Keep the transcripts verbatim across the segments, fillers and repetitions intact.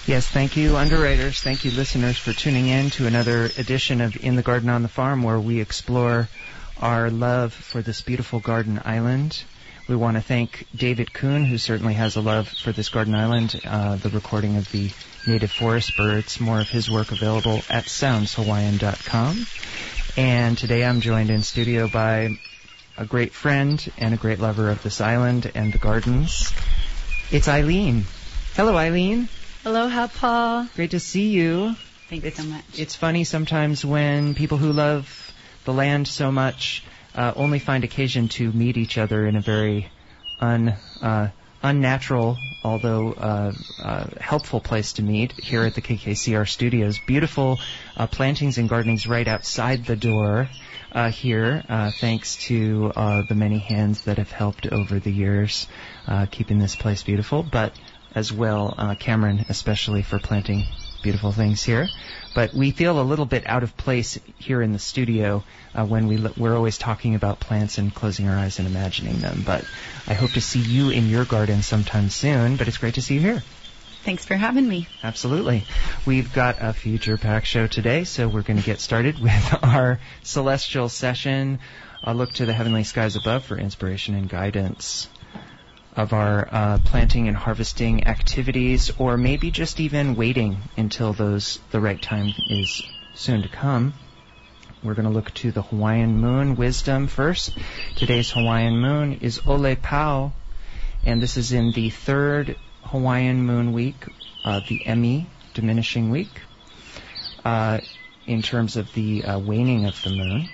Yes, thank you, underwriters. Thank you, listeners, for tuning in to another edition of In the Garden on the Farm, where we explore our love for this beautiful garden island. We want to thank David Kuhn, who certainly has a love for this garden island, uh, the recording of the native forest birds, more of his work available at sounds hawaiian dot com. And today I'm joined in studio by a great friend and a great lover of this island and the gardens. It's Eileen. Hello, Eileen. Aloha, Paul. Great to see you. Thanks it's, so much. It's funny sometimes when people who love the land so much uh, only find occasion to meet each other in a very un, uh, unnatural, although uh, uh, helpful place to meet here at the K K C R studios. Beautiful uh, plantings and gardenings right outside the door uh, here, uh, thanks to uh, the many hands that have helped over the years uh, keeping this place beautiful, but as well, uh, Cameron especially, for planting beautiful things here. But we feel a little bit out of place here in the studio uh, when we l- we're always talking about plants and closing our eyes and imagining them. But I hope to see you in your garden sometime soon, but it's great to see you here. Thanks for having me. Absolutely. We've got a feature-packed show today, so we're going to get started with our celestial session, a look to the heavenly skies above for inspiration and guidance of our uh, planting and harvesting activities, or maybe just even waiting until those the right time is soon to come. We're going to look to the Hawaiian moon wisdom first. Today's Hawaiian moon is Ole Pau, and this is in the third Hawaiian moon week, uh, the Emi diminishing week, uh, in terms of the uh, waning of the moon.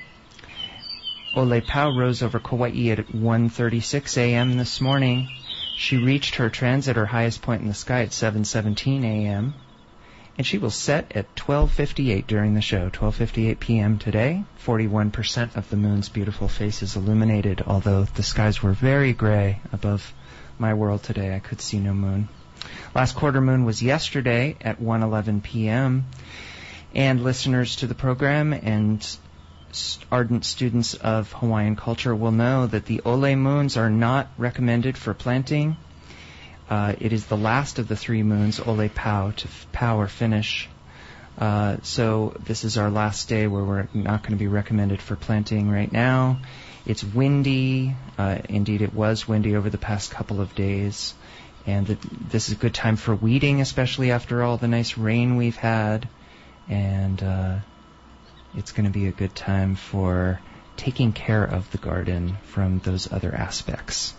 Ole Pau rose over Kauai at one thirty-six a.m. this morning. She reached her transit, her highest point in the sky, at seven seventeen a.m. And she will set at twelve fifty-eight during the show, twelve fifty-eight p.m. today. forty-one percent of the moon's beautiful face is illuminated, although the skies were very gray above my world today. I could see no moon. Last quarter moon was yesterday at one eleven p.m. And listeners to the program and ardent students of Hawaiian culture will know that the Ole moons are not recommended for planting. Uh, it is the last of the three moons, Ole Pau, to f- Pau or finish. Uh, so this is our last day where we're not going to be recommended for planting right now. It's windy. Uh, indeed, it was windy over the past couple of days. And the, this is a good time for weeding, especially after all the nice rain we've had. And uh it's going to be a good time for taking care of the garden from those other aspects.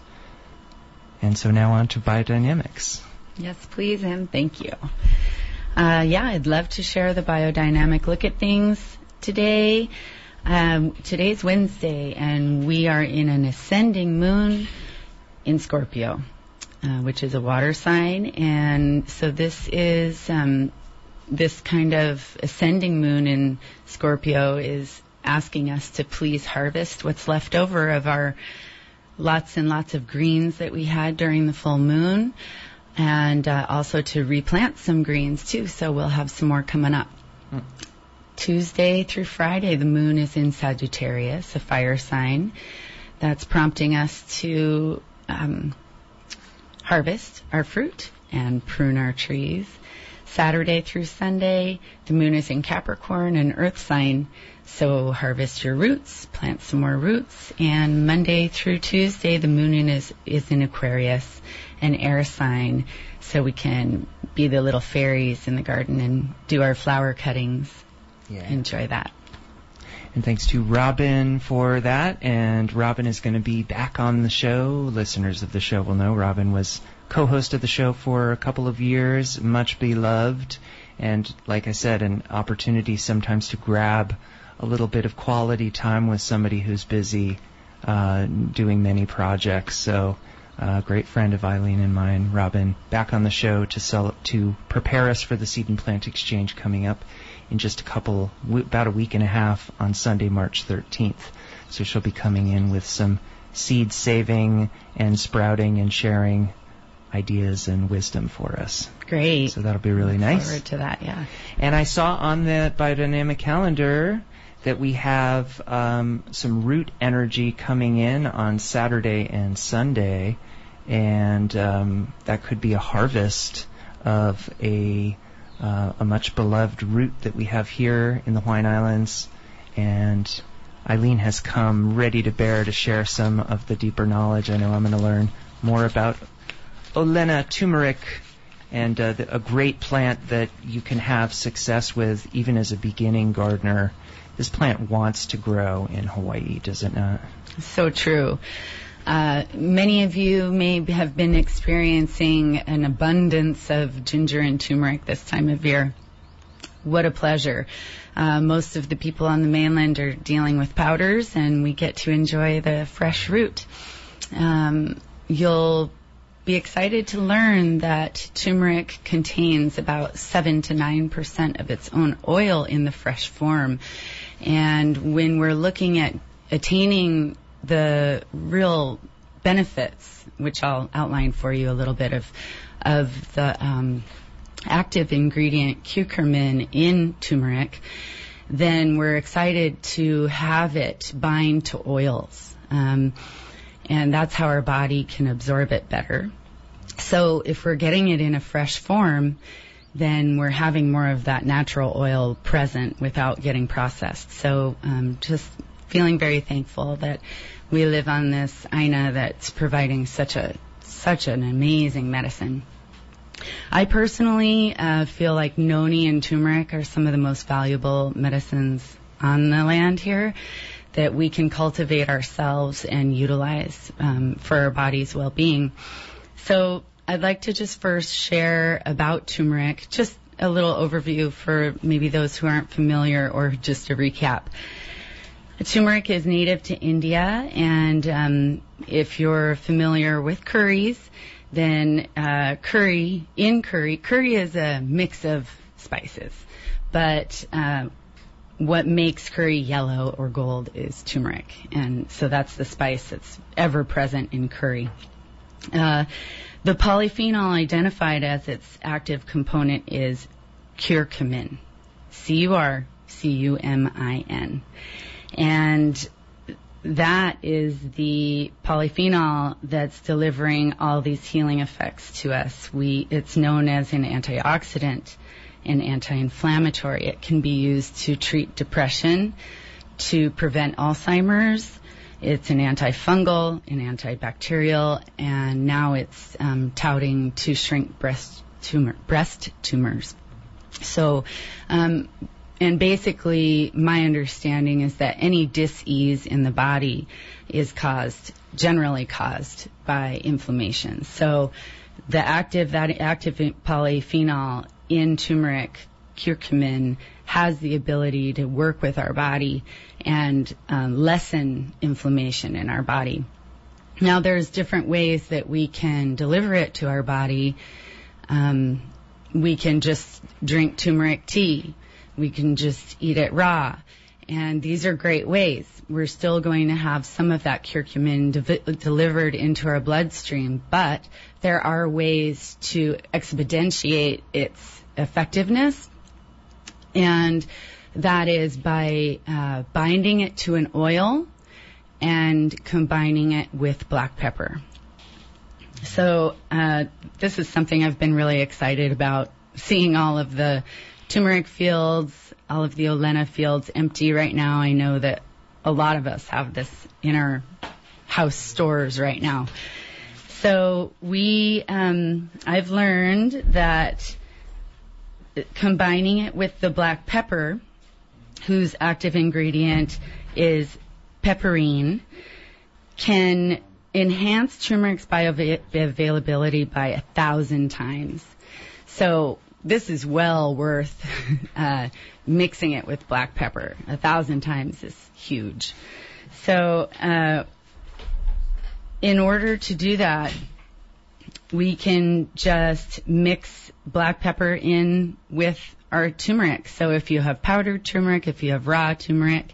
And so now on to biodynamics. Yes, please, and thank you. Uh, yeah, I'd love to share the biodynamic look at things today. Um, today's Wednesday, and we are in an ascending moon in Scorpio, uh, which is a water sign. And so this is... Um, This kind of ascending moon in Scorpio is asking us to please harvest what's left over of our lots and lots of greens that we had during the full moon, and uh, also to replant some greens too, so we'll have some more coming up. Mm. Tuesday through Friday, the moon is in Sagittarius, a fire sign. That's prompting us to um, harvest our fruit and prune our trees. Saturday through Sunday, the moon is in Capricorn, an earth sign, so harvest your roots, plant some more roots. And Monday through Tuesday, the moon is, is in Aquarius, an air sign, so we can be the little fairies in the garden and do our flower cuttings. Yeah. Enjoy that. And thanks to Robin for that. And Robin is going to be back on the show. Listeners of the show will know Robin was co-host of the show for a couple of years, much beloved, and like I said, an opportunity sometimes to grab a little bit of quality time with somebody who's busy uh, doing many projects. So a uh, great friend of Eileen and mine, Robin, back on the show to sell to prepare us for the Seed and Plant Exchange coming up in just a couple, about a week and a half on Sunday, March thirteenth. So she'll be coming in with some seed saving and sprouting and sharing ideas and wisdom for us. Great. So that'll be really nice. Look forward to that, yeah. And I saw on the biodynamic calendar that we have um, some root energy coming in on Saturday and Sunday, and um, that could be a harvest of a uh, a much beloved root that we have here in the Hawaiian Islands, and Eileen has come ready to bear to share some of the deeper knowledge. I know I'm going to learn more about Olena turmeric, and uh, the, a great plant that you can have success with even as a beginning gardener. This plant wants to grow in Hawaii, does it not? So true. Uh, many of you may have been experiencing an abundance of ginger and turmeric this time of year. What a pleasure. Uh, most of the people on the mainland are dealing with powders, and we get to enjoy the fresh root. Um, you'll be excited to learn that turmeric contains about seven to nine percent of its own oil in the fresh form. And when we're looking at attaining the real benefits, which I'll outline for you a little bit of, of the um, active ingredient curcumin in turmeric, then we're excited to have it bind to oils. Um, and that's how our body can absorb it better. So if we're getting it in a fresh form, then we're having more of that natural oil present without getting processed. So um, just feeling very thankful that we live on this aina that's providing such a such an amazing medicine. I personally uh, feel like noni and turmeric are some of the most valuable medicines on the land here that we can cultivate ourselves and utilize um, for our body's well-being. So I'd like to just first share about turmeric, just a little overview for maybe those who aren't familiar, or just a recap. Turmeric is native to India, and um, if you're familiar with curries, then uh, curry, in curry, curry is a mix of spices, but uh, what makes curry yellow or gold is turmeric, and so that's the spice that's ever present in curry. Uh, the polyphenol identified as its active component is curcumin, C U R C U M I N. And that is the polyphenol that's delivering all these healing effects to us. We, it's known as an antioxidant and anti-inflammatory. It can be used to treat depression, to prevent Alzheimer's. It's an antifungal, an antibacterial, and now it's um, touting to shrink breast tumor, breast tumors. So, um, and basically, my understanding is that any dis-ease in the body is caused, generally caused by inflammation. So, the active, that active polyphenol in turmeric, curcumin, has the ability to work with our body and um, lessen inflammation in our body. Now, there's different ways that we can deliver it to our body. Um, we can just drink turmeric tea. We can just eat it raw. And these are great ways. We're still going to have some of that curcumin de- delivered into our bloodstream, but there are ways to exponentiate its effectiveness, and that is by uh, binding it to an oil and combining it with black pepper. So uh, this is something I've been really excited about, seeing all of the turmeric fields, all of the Olena fields empty right now. I know that a lot of us have this in our house stores right now. So we, um, I've learned that combining it with the black pepper, whose active ingredient is pepperine, can enhance turmeric's bioavailability by a thousand times. So this is well worth uh, mixing it with black pepper. A thousand times is huge. So uh, in order to do that, we can just mix black pepper in with our turmeric. So if you have powdered turmeric, if you have raw turmeric,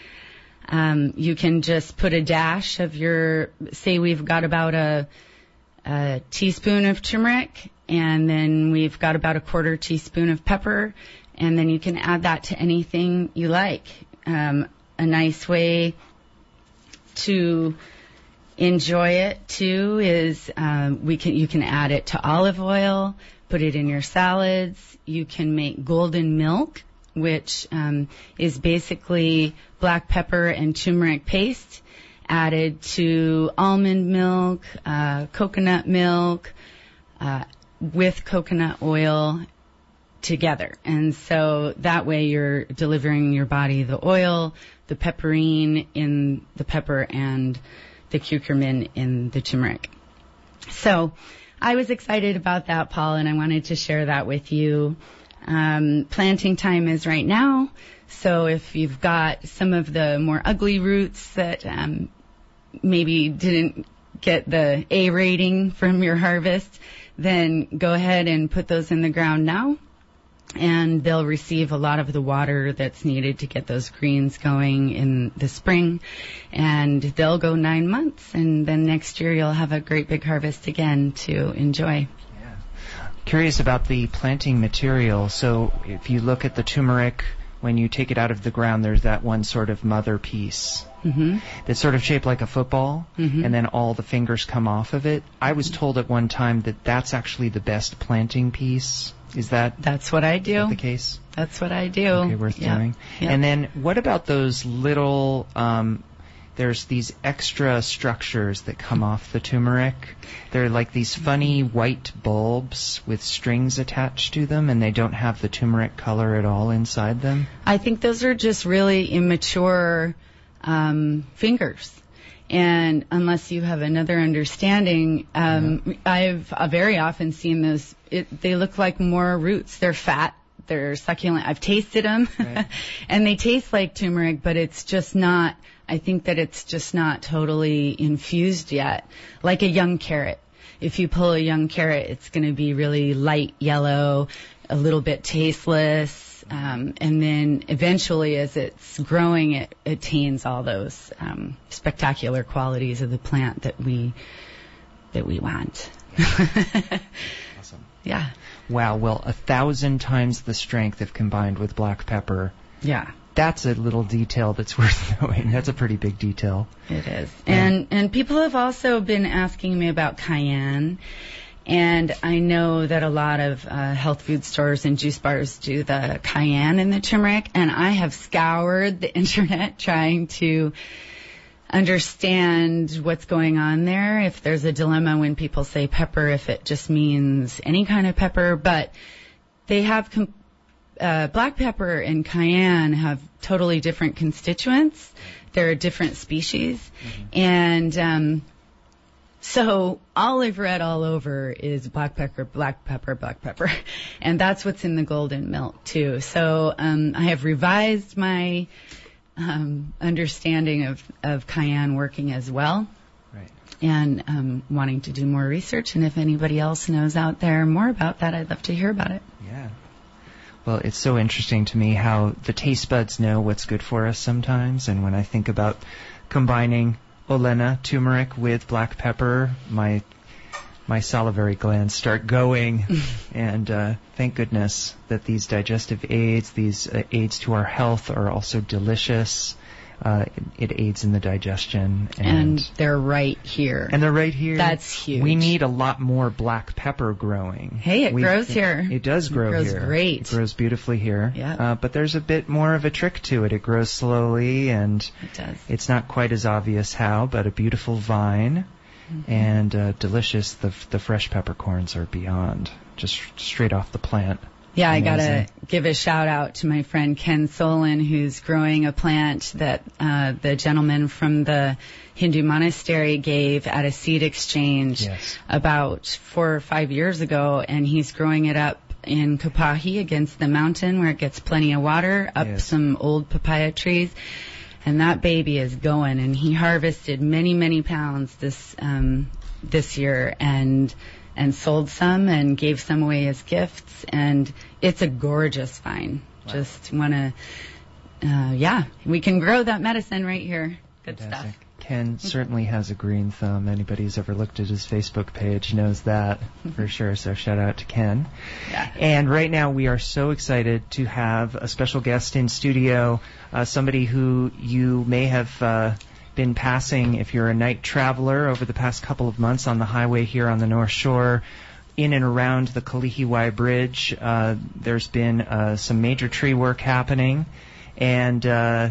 um, you can just put a dash of your, say we've got about a, a teaspoon of turmeric, and then we've got about a quarter teaspoon of pepper, and then you can add that to anything you like. Um, a nice way to enjoy it too is um, we can you can add it to olive oil, put it in your salads. You can make golden milk, which um, is basically black pepper and turmeric paste added to almond milk, uh, coconut milk, uh, with coconut oil together. And so that way you're delivering your body the oil, the pepperine in the pepper, and the curcumin in the turmeric. So I was excited about that, Paul, and I wanted to share that with you. Um, planting time is right now, so if you've got some of the more ugly roots that um, maybe didn't get the A rating from your harvest, then go ahead and put those in the ground now, and they'll receive a lot of the water that's needed to get those greens going in the spring, and they'll go nine months, and then next year you'll have a great big harvest again to enjoy. Curious about the planting material. So if you look at the turmeric, when you take it out of the ground, there's that one sort of mother piece mm-hmm. that's sort of shaped like a football, mm-hmm. and then all the fingers come off of it. I was told at one time that that's actually the best planting piece. Is that That's what I do. Is that the case? That's what I do. Okay, worth yep. doing. Yep. And then what about those little... Um, There's these extra structures that come off the turmeric. They're like these funny white bulbs with strings attached to them, and they don't have the turmeric color at all inside them. I think those are just really immature um, fingers. And unless you have another understanding, um, yeah. I've uh, very often seen those. It, they look like more roots. They're fat. They're succulent. I've tasted them, right. And they taste like turmeric, but it's just not... I think that it's just not totally infused yet, like a young carrot. If you pull a young carrot, it's going to be really light yellow, a little bit tasteless, um, and then eventually as it's growing, it attains all those um, spectacular qualities of the plant that we that we want. Awesome. Yeah. Wow, well, a thousand times the strength if combined with black pepper. Yeah. That's a little detail that's worth knowing. That's a pretty big detail. It is. And and people have also been asking me about cayenne. And I know that a lot of uh, health food stores and juice bars do the cayenne in the turmeric. And I have scoured the internet trying to understand what's going on there. If there's a dilemma when people say pepper, if it just means any kind of pepper. But they have... Com- Uh, black pepper and cayenne have totally different constituents. They're a different species. Mm-hmm. And um, so all I've read all over is black pepper, black pepper, black pepper. And that's what's in the golden milk, too. So um, I have revised my um, understanding of, of cayenne working as well. Right. And um, wanting to do more research. And if anybody else knows out there more about that, I'd love to hear about it. Yeah. Well, it's so interesting to me how the taste buds know what's good for us sometimes. And when I think about combining Olena turmeric with black pepper, my my salivary glands start going. And uh, thank goodness that these digestive aids, these uh, aids to our health, are also delicious. Uh, it, it aids in the digestion. And, and they're right here. And they're right here. That's huge. We need a lot more black pepper growing. Hey, it we, grows it, here. It does grow it grows here. Great. It grows beautifully here. Yeah. Uh, but there's a bit more of a trick to it. It grows slowly, and it does. It's not quite as obvious how, but a beautiful vine. Mm-hmm. And uh, delicious. The, the fresh peppercorns are beyond. Just straight off the plant. Yeah, Amazing. I gotta give a shout out to my friend Ken Solon, who's growing a plant that uh, the gentleman from the Hindu monastery gave at a seed exchange yes. about four or five years ago, and he's growing it up in Kapahi against the mountain where it gets plenty of water, up yes. some old papaya trees. And that baby is going, and he harvested many, many pounds this um, this year, and and sold some and gave some away as gifts, and it's a gorgeous vine. Wow. Just want to, uh, yeah, we can grow that medicine right here. Good Fantastic. stuff. Ken certainly has a green thumb. Anybody who's ever looked at his Facebook page knows that for sure, so shout out to Ken. Yeah. And right now we are so excited to have a special guest in studio, uh, somebody who you may have uh, been passing if you're a night traveler over the past couple of months on the highway here on the North Shore. in and around the Kalihiwai Bridge, uh, there's been uh, some major tree work happening, and uh,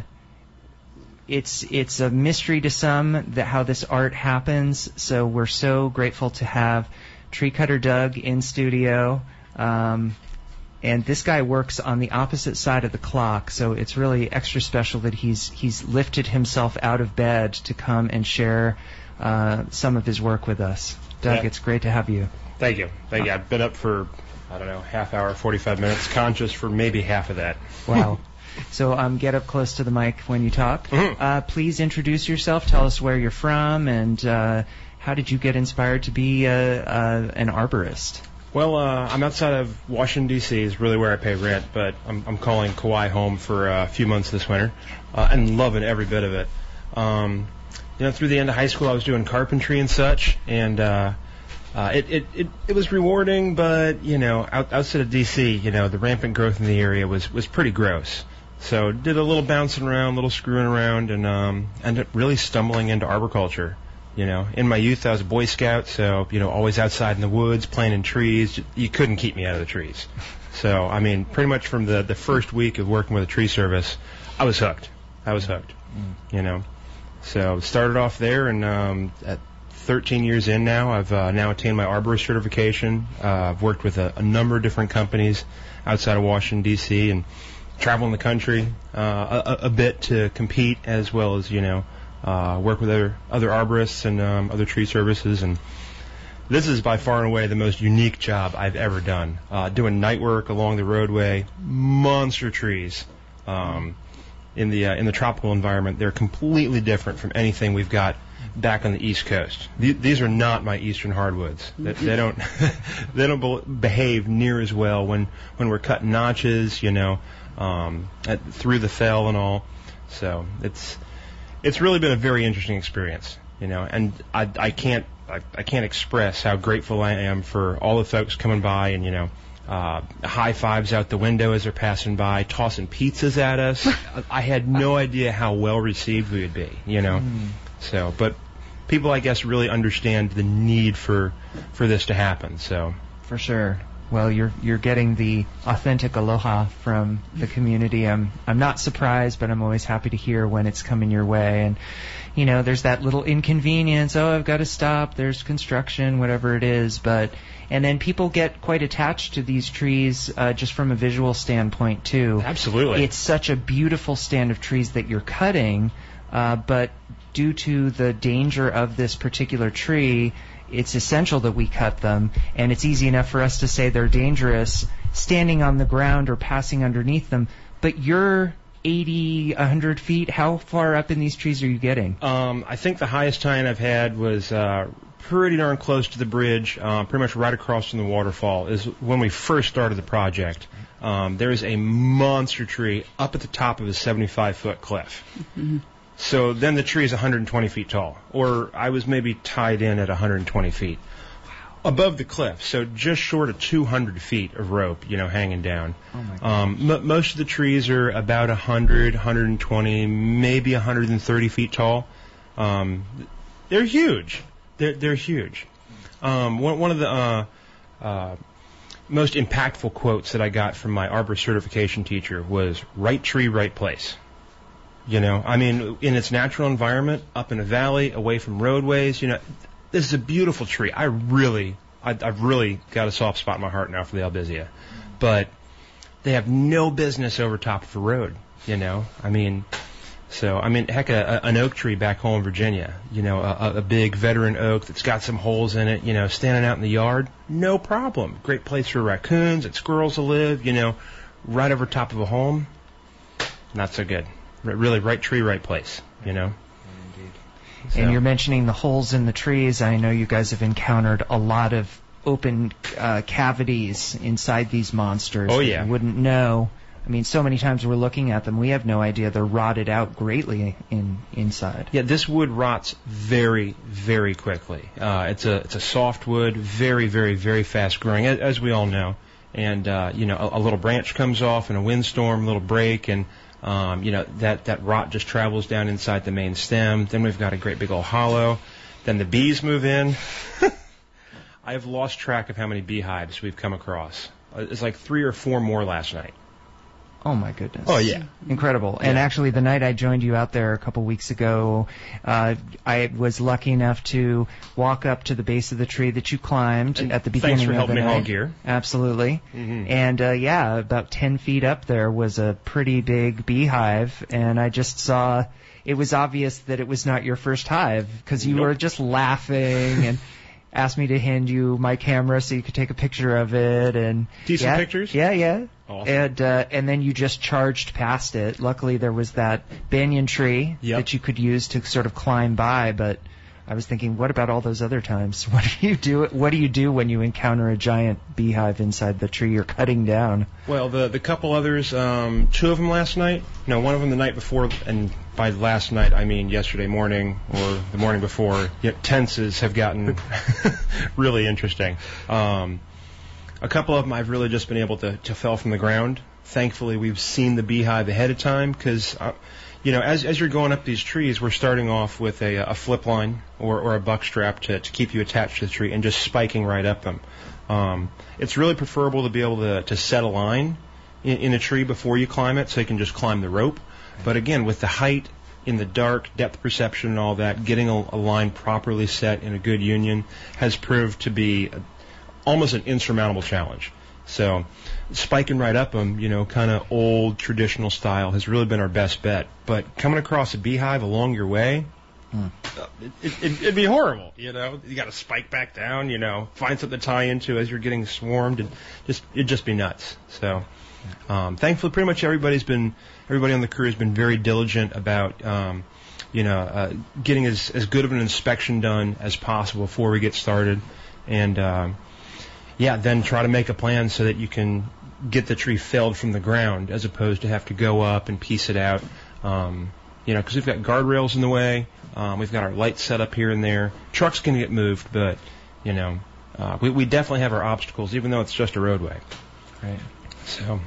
it's it's a mystery to some that how this art happens. So we're so grateful to have Tree Cutter Doug in studio. Um, And this guy works on the opposite side of the clock, so it's really extra special that he's he's lifted himself out of bed to come and share uh, some of his work with us. Doug, yeah. It's great to have you. Thank you. Thank you. I've been up for, I don't know, half hour, forty-five minutes, conscious for maybe half of that. Wow. So um, get up close to the mic when you talk. Mm-hmm. Uh, please introduce yourself. Tell us where you're from, and uh, how did you get inspired to be uh, uh, an arborist? Well, uh, I'm outside of Washington, D C is really where I pay rent, but I'm, I'm calling Kauai home for a few months this winter, uh, and loving every bit of it. Um, you know, through the end of high school, I was doing carpentry and such, and uh, uh, it, it, it, it was rewarding, but, you know, out, outside of D C, you know, the rampant growth in the area was, was pretty gross. So did a little bouncing around, a little screwing around, and um, ended up really stumbling into arboriculture. You know, in my youth, I was a Boy Scout, so, you know, always outside in the woods, playing in trees. You couldn't keep me out of the trees. So, I mean, pretty much from the, the first week of working with a tree service, I was hooked. I was hooked, mm. you know. So, started off there, and um, at thirteen years in now, I've uh, now attained my arborist certification. Uh, I've worked with a, a number of different companies outside of Washington, D C, and traveling the country uh, a, a bit to compete, as well as, you know, Uh, work with other other arborists and um, other tree services, and this is by far and away the most unique job I've ever done. Uh, doing night work along the roadway, monster trees. Um, in the uh, in the tropical environment, they're completely different from anything we've got back on the East Coast. Th- these are not my eastern hardwoods. They, they don't they don't be- behave near as well when when we're cutting notches, you know, um, at, through the fell and all. So it's. It's really been a very interesting experience, you know, and I, I can't I, I can't express how grateful I am for all the folks coming by and, you know, uh, high fives out the window as they're passing by, tossing pizzas at us. I had no idea how well received we would be, you know. Mm. So, but people, I guess, really understand the need for for this to happen. So, for sure. Well, you're you're getting the authentic aloha from the community. I'm I'm not surprised, but I'm always happy to hear when it's coming your way. And, you know, there's that little inconvenience. Oh, I've got to stop. There's construction, whatever it is. But and then people get quite attached to these trees uh, just from a visual standpoint too. Absolutely. It's such a beautiful stand of trees that you're cutting, uh, but due to the danger of this particular tree, it's essential that we cut them, and it's easy enough for us to say they're dangerous standing on the ground or passing underneath them, but you're eighty, one hundred feet. How far up in these trees are you getting? Um, I think the highest height I've had was uh, pretty darn close to the bridge, uh, pretty much right across from the waterfall, is when we first started the project. Um, there's a monster tree up at the top of a seventy-five foot cliff. Mm-hmm. So then the tree is one hundred twenty feet tall, or I was maybe tied in at one hundred twenty feet. Wow. Above the cliff, so just short of two hundred feet of rope, you know, hanging down. Oh my gosh. Um, m- most of the trees are about one hundred, one hundred twenty, maybe one hundred thirty feet tall. Um, they're huge. They're, they're huge. Um, one, one of the uh, uh, most impactful quotes that I got from my arbor certification teacher was, "Right tree, right place." You know, I mean, in its natural environment, up in a valley, away from roadways, you know, this is a beautiful tree. I really, I, I've really got a soft spot in my heart now for the albizia. But they have no business over top of a road, you know. I mean, so, I mean, heck, a, a, an oak tree back home in Virginia, you know, a, a big veteran oak that's got some holes in it, you know, standing out in the yard, no problem. Great place for raccoons and squirrels to live, you know, right over top of a home, not so good. Really, right tree, right place, you know. Indeed. So. And you're mentioning the holes in the trees. I know you guys have encountered a lot of open uh, cavities inside these monsters. Oh, yeah. You wouldn't know. I mean, so many times we're looking at them, we have no idea they're rotted out greatly in inside. Yeah, this wood rots very, very quickly. Uh, it's a it's a soft wood, very, very, very fast growing, as, as we all know. And uh, you know, a, a little branch comes off in a windstorm, a little break, and Um, you know, that, that rot just travels down inside the main stem. Then we've got a great big old hollow. Then the bees move in. I've lost track of how many beehives we've come across. Uh, It's like three or four more last night. Oh, my goodness. Oh, yeah. Incredible. And Yeah. actually, the night I joined you out there a couple weeks ago, uh, I was lucky enough to walk up to the base of the tree that you climbed And at the beginning thanks for of helping the me haul night. gear. Absolutely. Mhm. And, uh, yeah, about ten feet up there was a pretty big beehive, and I just saw it was obvious that it was not your first hive, because you Nope. were just laughing and asked me to hand you my camera so you could take a picture of it. And Decent yeah, pictures? Yeah, yeah. Awesome. And uh, and then you just charged past it. Luckily, there was that banyan tree Yep. that you could use to sort of climb by. But I was thinking, what about all those other times? What do you do? What do you do when you encounter a giant beehive inside the tree you're cutting down? Well, the the couple others, um, two of them last night. No, one of them the night before, and by last night I mean yesterday morning or the morning before. Yet tenses have gotten really interesting. Um, a couple of them I've really just been able to, to fell from the ground. Thankfully, we've seen the beehive ahead of time because, uh, you know, as as you're going up these trees, we're starting off with a, a flip line or, or a buck strap to, to keep you attached to the tree and just spiking right up them. Um, it's really preferable to be able to, to set a line in, in a tree before you climb it so you can just climb the rope. But again, with the height, in the dark, depth perception and all that, getting a, a line properly set in a good union has proved to be a, almost an insurmountable challenge. So spiking right up them, you know, kind of old traditional style has really been our best bet. But coming across a beehive along your way, Hmm. uh, it, it, it'd be horrible, you know. You got to spike back down, you know, find something to tie into as you're getting swarmed, and just it'd just be nuts. So um, thankfully, pretty much everybody's been everybody on the crew has been very diligent about. Um, you know, uh, getting as, as good of an inspection done as possible before we get started. And, um, yeah, then try to make a plan so that you can get the tree felled from the ground as opposed to have to go up and piece it out. Um, you know, because we've got guardrails in the way. Um, we've got our lights set up here and there. Trucks can get moved, but, you know, uh, we, we definitely have our obstacles, even though it's just a roadway. Right. So...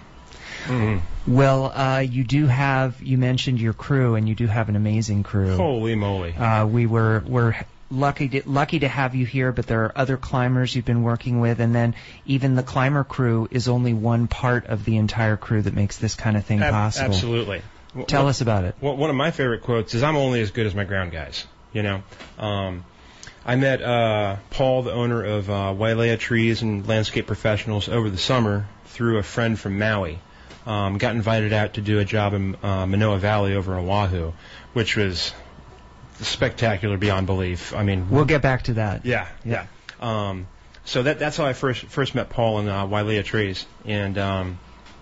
Mm-hmm. Well, uh, you do have, you mentioned your crew, and you do have an amazing crew. Holy moly. Uh, we were, we're lucky to, lucky to have you here, but there are other climbers you've been working with, and then even the climber crew is only one part of the entire crew that makes this kind of thing Ab- possible. Absolutely. Tell what, us about it. One of my favorite quotes is, "I'm only as good as my ground guys." You know, um, I met uh, Paul, the owner of uh, Wailea Trees and Landscape Professionals, over the summer through a friend from Maui. Um, got invited out to do a job in uh, Manoa Valley over in Oahu, which was spectacular beyond belief. I mean, We'll get back to that. yeah, yeah. Um, so that that's how I first first met Paul in uh, Wailea Trees, and um,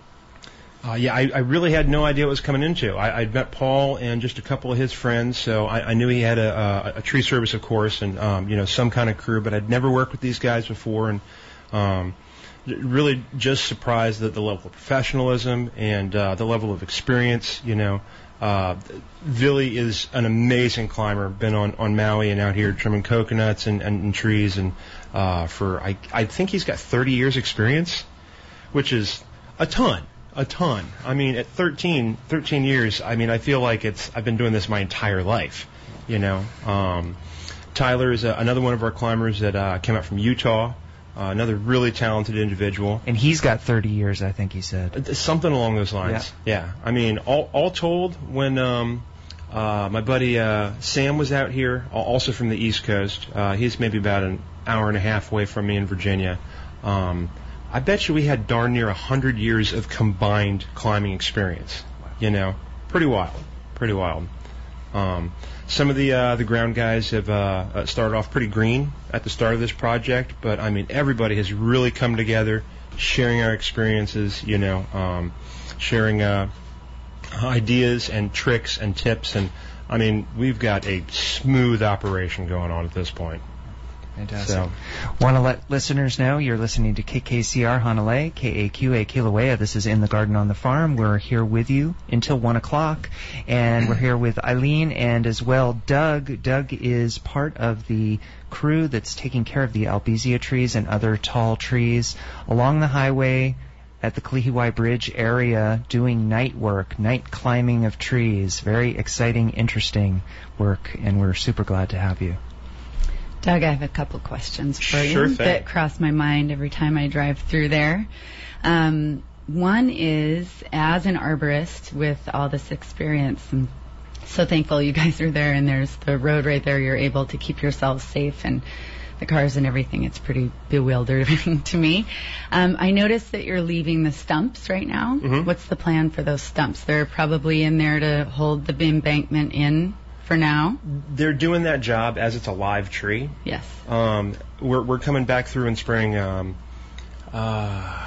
uh, yeah, I, I really had no idea what I was coming into. I, I'd met Paul and just a couple of his friends, so I, I knew he had a, a, a tree service, of course, and um, you know, some kind of crew, but I'd never worked with these guys before, and um, really just surprised at the level of professionalism and uh, the level of experience. You know, uh, Billy is an amazing climber. Been on, on Maui and out here trimming coconuts and, and, and trees, and uh, for I I think he's got thirty years experience, which is a ton, a ton. I mean, at thirteen, thirteen years, I mean, I feel like it's I've been doing this my entire life. You know, um, Tyler is a, another one of our climbers that uh, came out from Utah. Uh, another really talented individual. And he's got thirty years, I think he said. Uh, Something along those lines. Yeah. yeah. I mean, all, all told, when um, uh, my buddy uh, Sam was out here, also from the East Coast, uh, he's maybe about an hour and a half away from me in Virginia. Um, I bet you we had darn near one hundred years of combined climbing experience. You know, pretty wild. Pretty wild. Um, some of the uh, the ground guys have uh, started off pretty green at the start of this project, but I mean everybody has really come together, sharing our experiences, you know, um, sharing uh, ideas and tricks and tips, and I mean we've got a smooth operation going on at this point. Fantastic. So, Want to let listeners know you're listening to K K C R Hanalei, K A Q A Kilauea. This is In the Garden on the Farm. We're here with you until one o'clock, and we're here with Eileen and as well Doug. Doug is part of the crew that's taking care of the albizia trees and other tall trees along the highway at the Kalihiwai Bridge area, doing night work, night climbing of trees. Very exciting, interesting work, and we're super glad to have you. Doug, I have a couple questions for Sure you thing. that cross my mind every time I drive through there. Um, one is, as an arborist with all this experience, I'm so thankful you guys are there, and there's the road right there. You're able to keep yourselves safe, and the cars and everything. It's pretty bewildering to me. Um, I noticed that you're leaving the stumps right now. Mm-hmm. What's the plan for those stumps? They're probably in there to hold the embankment in for now. They're doing that job as it's a live tree. Yes. Um, we're we're coming back through and spraying. Um, uh,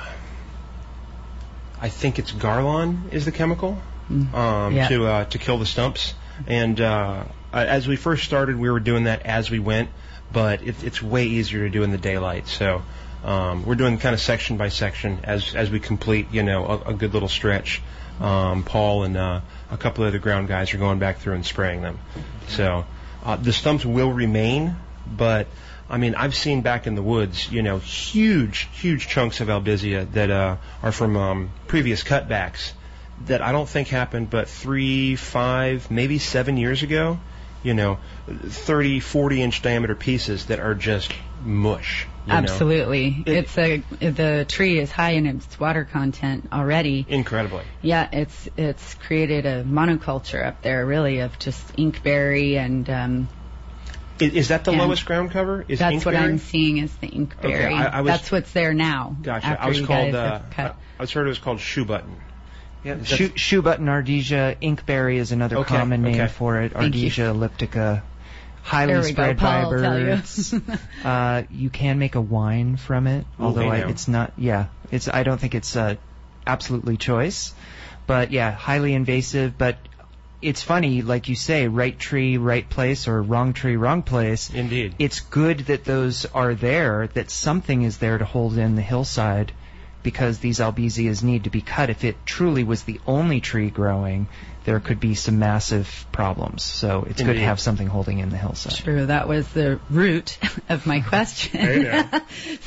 I think it's Garlon is the chemical um, Yeah. to uh, to kill the stumps. And uh, as we first started, we were doing that as we went, but it, it's way easier to do in the daylight. So um, we're doing kind of section by section as as we complete, you know, a, a good little stretch. Um, Paul and uh, a couple of the ground guys are going back through and spraying them. So uh, the stumps will remain, but I mean, I've seen back in the woods, you know, huge, huge chunks of albizia that uh, are from um, previous cutbacks that I don't think happened but three, five, maybe seven years ago. You know, thirty, forty inch diameter pieces that are just mush. You Absolutely. It- it's a the tree is high in its water content already. know? Incredibly. Yeah, it's it's created a monoculture up there, really, of just inkberry, and um, Is, is that the And lowest ground cover? Is that's what inkberry? I'm seeing is the inkberry. Okay, I- I was- that's what's there now. Gotcha. After I was you called. guys Uh, have cut. I was heard it was called shoe button. Yeah, That's- shoe, shoe button ardesia, inkberry is another Okay, common name okay. for it. Thank you. Ardesia elliptica, highly There we go. spread Paul by will tell you. birds. uh, you can make a wine from it, Ooh, although hey I, now. it's not. Yeah, it's. I don't think it's uh, absolutely choice, but yeah, highly invasive. But it's funny, like you say, right tree, right place, or wrong tree, wrong place. Indeed. It's good that those are there, that something is there to hold in the hillside, because these albizas need to be cut. If it truly was the only tree growing, there could be some massive problems. So it's good Indeed. to have something holding in the hillside. True, that was the root of my question. Hey now.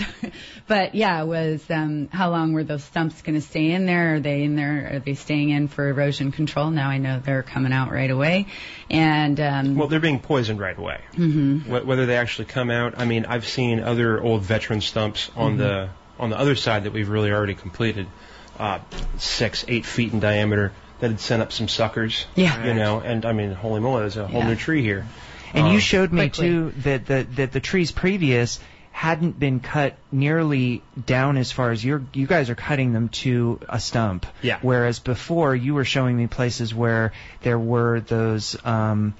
But yeah, it was um, how long were those stumps going to stay in there? Are they in there? Are they staying in for erosion control? Now I know they're coming out right away. And um, Well, they're being poisoned right away. mhm. Wh- Whether they actually come out, I mean, I've seen other old veteran stumps on Mm-hmm. the on the other side that we've really already completed, uh, six, eight feet in diameter, that had sent up some suckers. Yeah. You know, and I mean, holy moly, there's a whole Yeah. new tree here. And Um, you showed me quickly. too that the that the trees previous hadn't been cut nearly down as far as you're you guys are cutting them to a stump. Yeah. Whereas before you were showing me places where there were those um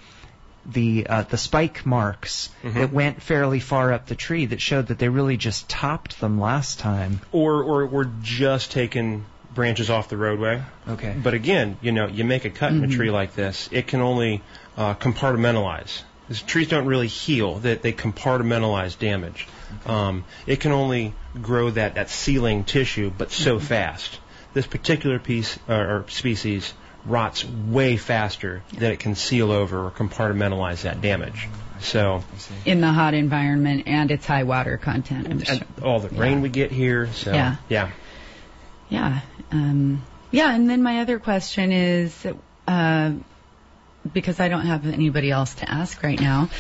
the uh, the spike marks Mhm. that went fairly far up the tree that showed that they really just topped them last time. Or, or we're just taking branches off the roadway. Okay. But again, you know, you make a cut in a tree like this, it can only uh, compartmentalize. These trees don't really heal; they, they compartmentalize damage. Um, it can only grow that, that sealing tissue, but so fast. This particular piece uh, or species rots way faster than it can seal over or compartmentalize that damage. So, in the hot environment and its high water content, I'm and sure. all the rain we get here, so Yeah. yeah. Yeah. Um, yeah, and then my other question is, uh, because I don't have anybody else to ask right now,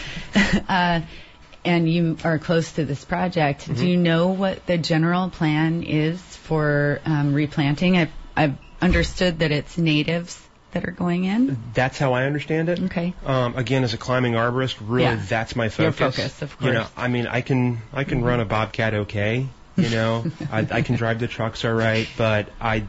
uh, and you are close to this project, Mm-hmm. do you know what the general plan is for um, replanting? I've, I've understood that it's natives that are going in. That's how I understand it. Okay. Um, again, as a climbing arborist, really, Yeah. that's my Your focus. focus, of You know, course. I mean, I can I can run a Bobcat okay. You know, I, I can drive the trucks all right, but I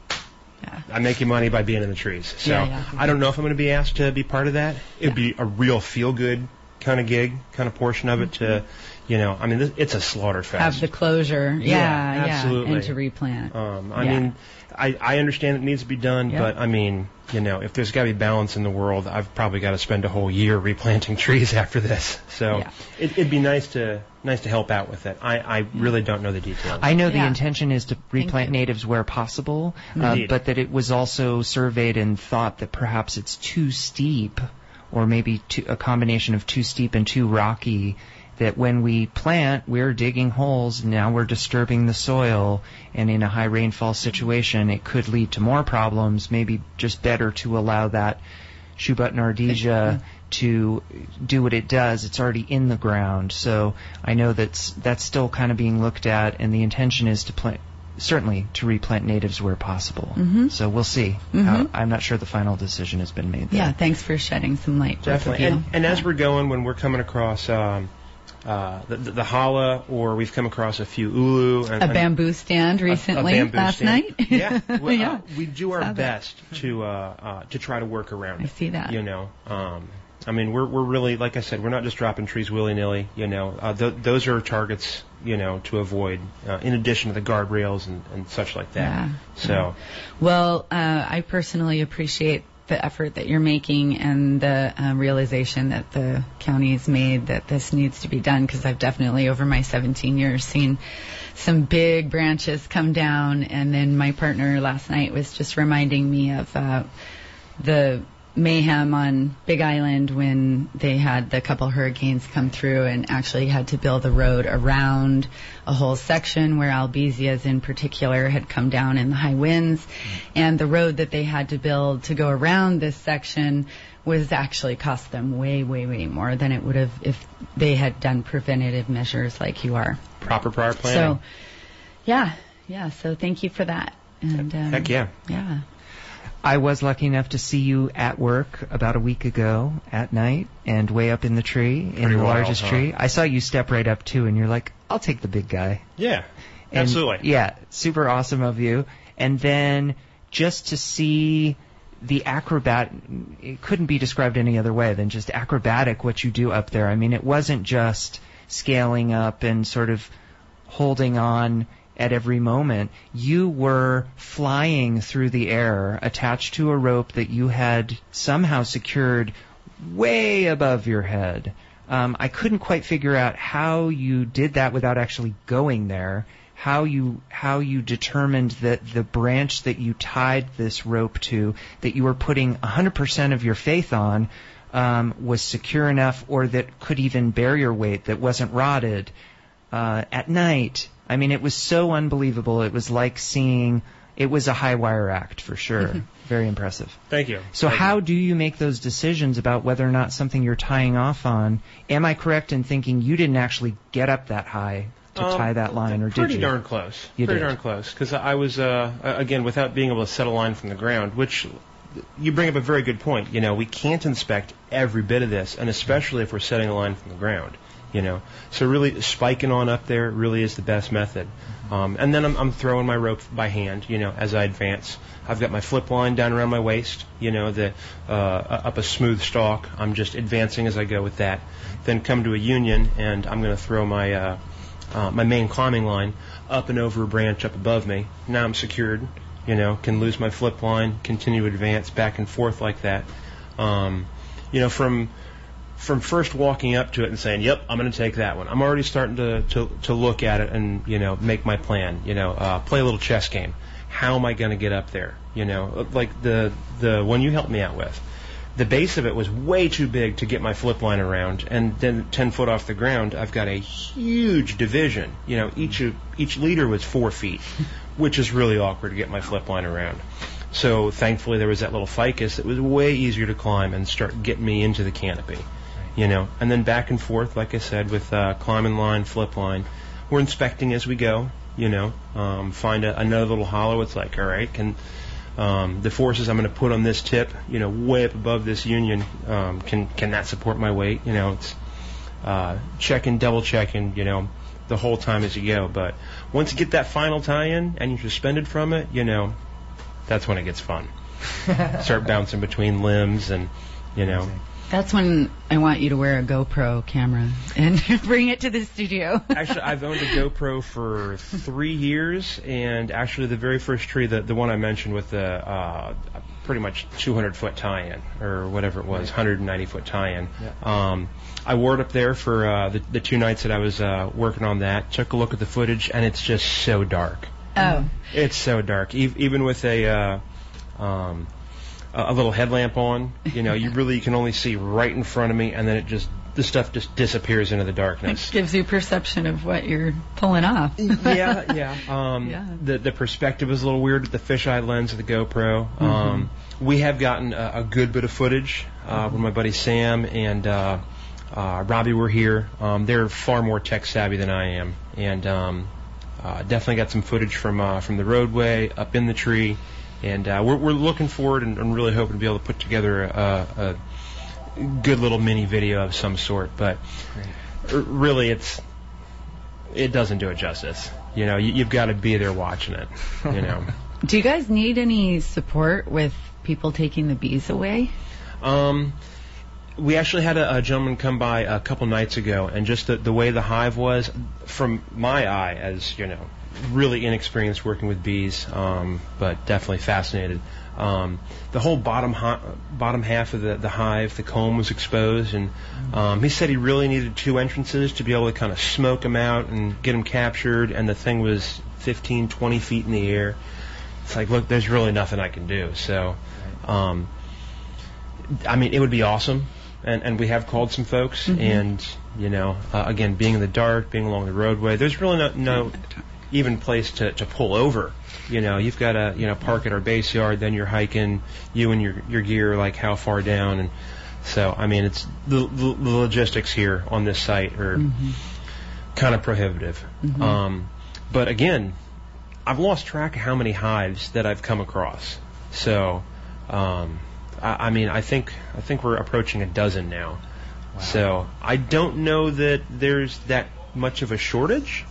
Yeah. I'm making money by being in the trees. So Yeah, yeah. I don't know if I'm going to be asked to be part of that. It'd Yeah. be a real feel good kind of gig, kind of portion of it to, you know, I mean, this, it's a slaughter fest. Have the closure. Yeah, Yeah, yeah. absolutely. And to replant. Um, I Yeah. mean, I, I understand it needs to be done, Yeah. but I mean, you know, if there's got to be balance in the world, I've probably got to spend a whole year replanting trees after this. So Yeah. it, it'd be nice to nice to help out with it. I, I really don't know the details. I know the Yeah. intention is to replant you. natives where possible, uh, Indeed. but that it was also surveyed and thought that perhaps it's too steep, or maybe too, a combination of too steep and too rocky, that when we plant, we're digging holes, now we're disturbing the soil, and in a high rainfall situation, it could lead to more problems. Maybe just better to allow that shoe button ardesia to do what it does. It's already in the ground. So I know that's that's still kind of being looked at, and the intention is to plant, certainly to replant natives where possible. Mm-hmm. So we'll see. Mm-hmm. How, I'm not sure the final decision has been made there. Yeah, thanks for shedding some light. Definitely. And, and as we're going, when we're coming across um, uh, the, the, the hala, or we've come across a few ulu. And, a bamboo stand recently, a, a bamboo last stand. night. Yeah. We, yeah. Uh, we do our Saw that. best to uh, uh, to try to work around I it. see that. You know. Um, I mean, we're we're really, like I said, we're not just dropping trees willy-nilly. You know, uh, th- those are targets, you know, to avoid, uh, in addition to the guardrails and, and such like that. Yeah. So, Well, uh, I personally appreciate the effort that you're making and the uh, realization that the county's made that this needs to be done, because I've definitely, over my seventeen years, seen some big branches come down. And then my partner last night was just reminding me of uh, the mayhem on Big Island when they had the couple hurricanes come through and actually had to build a road around a whole section where albesias in particular had come down in the high winds. Mm-hmm. And the road that they had to build to go around this section was actually cost them way, way, way more than it would have if they had done preventative measures like you are. proper prior planning. So, yeah, yeah, so thank you for that. And um, Heck yeah. Yeah. I was lucky enough to see you at work about a week ago at night and way up in the tree, in Pretty the wild, largest huh? tree. I saw you step right up too, and you're like, I'll take the big guy. Yeah, And, absolutely. Yeah, super awesome of you. And then just to see the acrobat, it couldn't be described any other way than just acrobatic what you do up there. I mean, it wasn't just scaling up and sort of holding on at every moment. You were flying through the air attached to a rope that you had somehow secured way above your head. Um, I couldn't quite figure out how you did that without actually going there, how you how you determined that the branch that you tied this rope to, that you were putting one hundred percent of your faith on, um, was secure enough, or that could even bear your weight, that wasn't rotted. Uh, at night, I mean, it was so unbelievable. It was like seeing, it was a high wire act for sure. Very impressive. Thank you. So Thank how you. do you make those decisions about whether or not something you're tying off on? Am I correct in thinking you didn't actually get up that high to Um, tie that line, or did you? Pretty darn close. You pretty did. darn close. Because I was, uh, again, without being able to set a line from the ground, which you bring up a very good point. You know, we can't inspect every bit of this, and especially if we're setting a line from the ground. You know, so really spiking on up there really is the best method. Um, and then I'm, I'm throwing my rope by hand, you know, as I advance. I've got my flip line down around my waist, you know, the uh, up a smooth stalk. I'm just advancing as I go with that. Then come to a union, and I'm going to throw my uh, uh, my main climbing line up and over a branch up above me. Now I'm secured, you know, can lose my flip line, continue to advance back and forth like that. Um, you know, from from first walking up to it and saying, yep, I'm going to take that one, I'm already starting to, to, to look at it and, you know, make my plan, you know, uh, play a little chess game. How am I going to get up there? You know, like the the one you helped me out with. The base of it was way too big to get my flip line around, and then ten foot off the ground, I've got a huge division. You know, each of, each leader was four feet, which is really awkward to get my flip line around. So thankfully there was that little ficus that was way easier to climb and start getting me into the canopy. You know, and then back and forth, like I said, with uh, climbing line, flip line. We're inspecting as we go, you know, um, find a, another little hollow. It's like, all right, can um, the forces I'm going to put on this tip, you know, way up above this union, um, can can that support my weight? You know, it's uh, checking, double checking, you know, the whole time as you go. But once you get that final tie-in and you're suspended from it, you know, that's when it gets fun. Start bouncing between limbs and, you know. That's when I want you to wear a GoPro camera and bring it to the studio. Actually, I've owned a GoPro for three years, and actually the very first tree, the, the one I mentioned with the uh, pretty much two hundred foot tie-in, or whatever it was, one hundred ninety foot tie-in, yeah. um, I wore it up there for uh, the, the two nights that I was uh, working on that, took a look at the footage, and it's just so dark. Oh. It's so dark. E- even with a... Uh, um, a little headlamp on, you know, you really can only see right in front of me, and then it just the stuff just disappears into the darkness. It gives you perception of what you're pulling off. yeah, yeah. Um, yeah. The the perspective is a little weird with the fisheye lens of the GoPro. Mm-hmm. Um, we have gotten a, a good bit of footage uh, when my buddy Sam and uh, uh, Robbie were here. Um, they're far more tech savvy than I am, and um, uh, definitely got some footage from uh, from the roadway up in the tree. And uh, we're we're looking forward and, and really hoping to be able to put together a, a good little mini video of some sort, but Great. really it's it doesn't do it justice. You know, you, you've got to be there watching it. You know. Do you guys need any support with people taking the bees away? Um, we actually had a, a gentleman come by a couple nights ago, and just the, the way the hive was, from my eye, as you know, really inexperienced working with bees, um, but definitely fascinated. Um, the whole bottom hi- bottom half of the, the hive, the comb was exposed, and um, he said he really needed two entrances to be able to kind of smoke them out and get them captured, and the thing was fifteen, twenty feet in the air. It's like, look, there's really nothing I can do. So, um, I mean, it would be awesome, and, and we have called some folks, mm-hmm. and, you know, uh, again, being in the dark, being along the roadway, there's really no, no even place to, to pull over. You know, you've got to, you know, park at our base yard, then you're hiking, you and your your gear, like how far down, and so, I mean, it's the, the, the logistics here on this site are mm-hmm. kind of prohibitive. Mm-hmm. Um, but again, I've lost track of how many hives that I've come across. So, um, I, I mean, I think I think we're approaching a dozen now. Wow. So I don't know that there's that much of a shortage.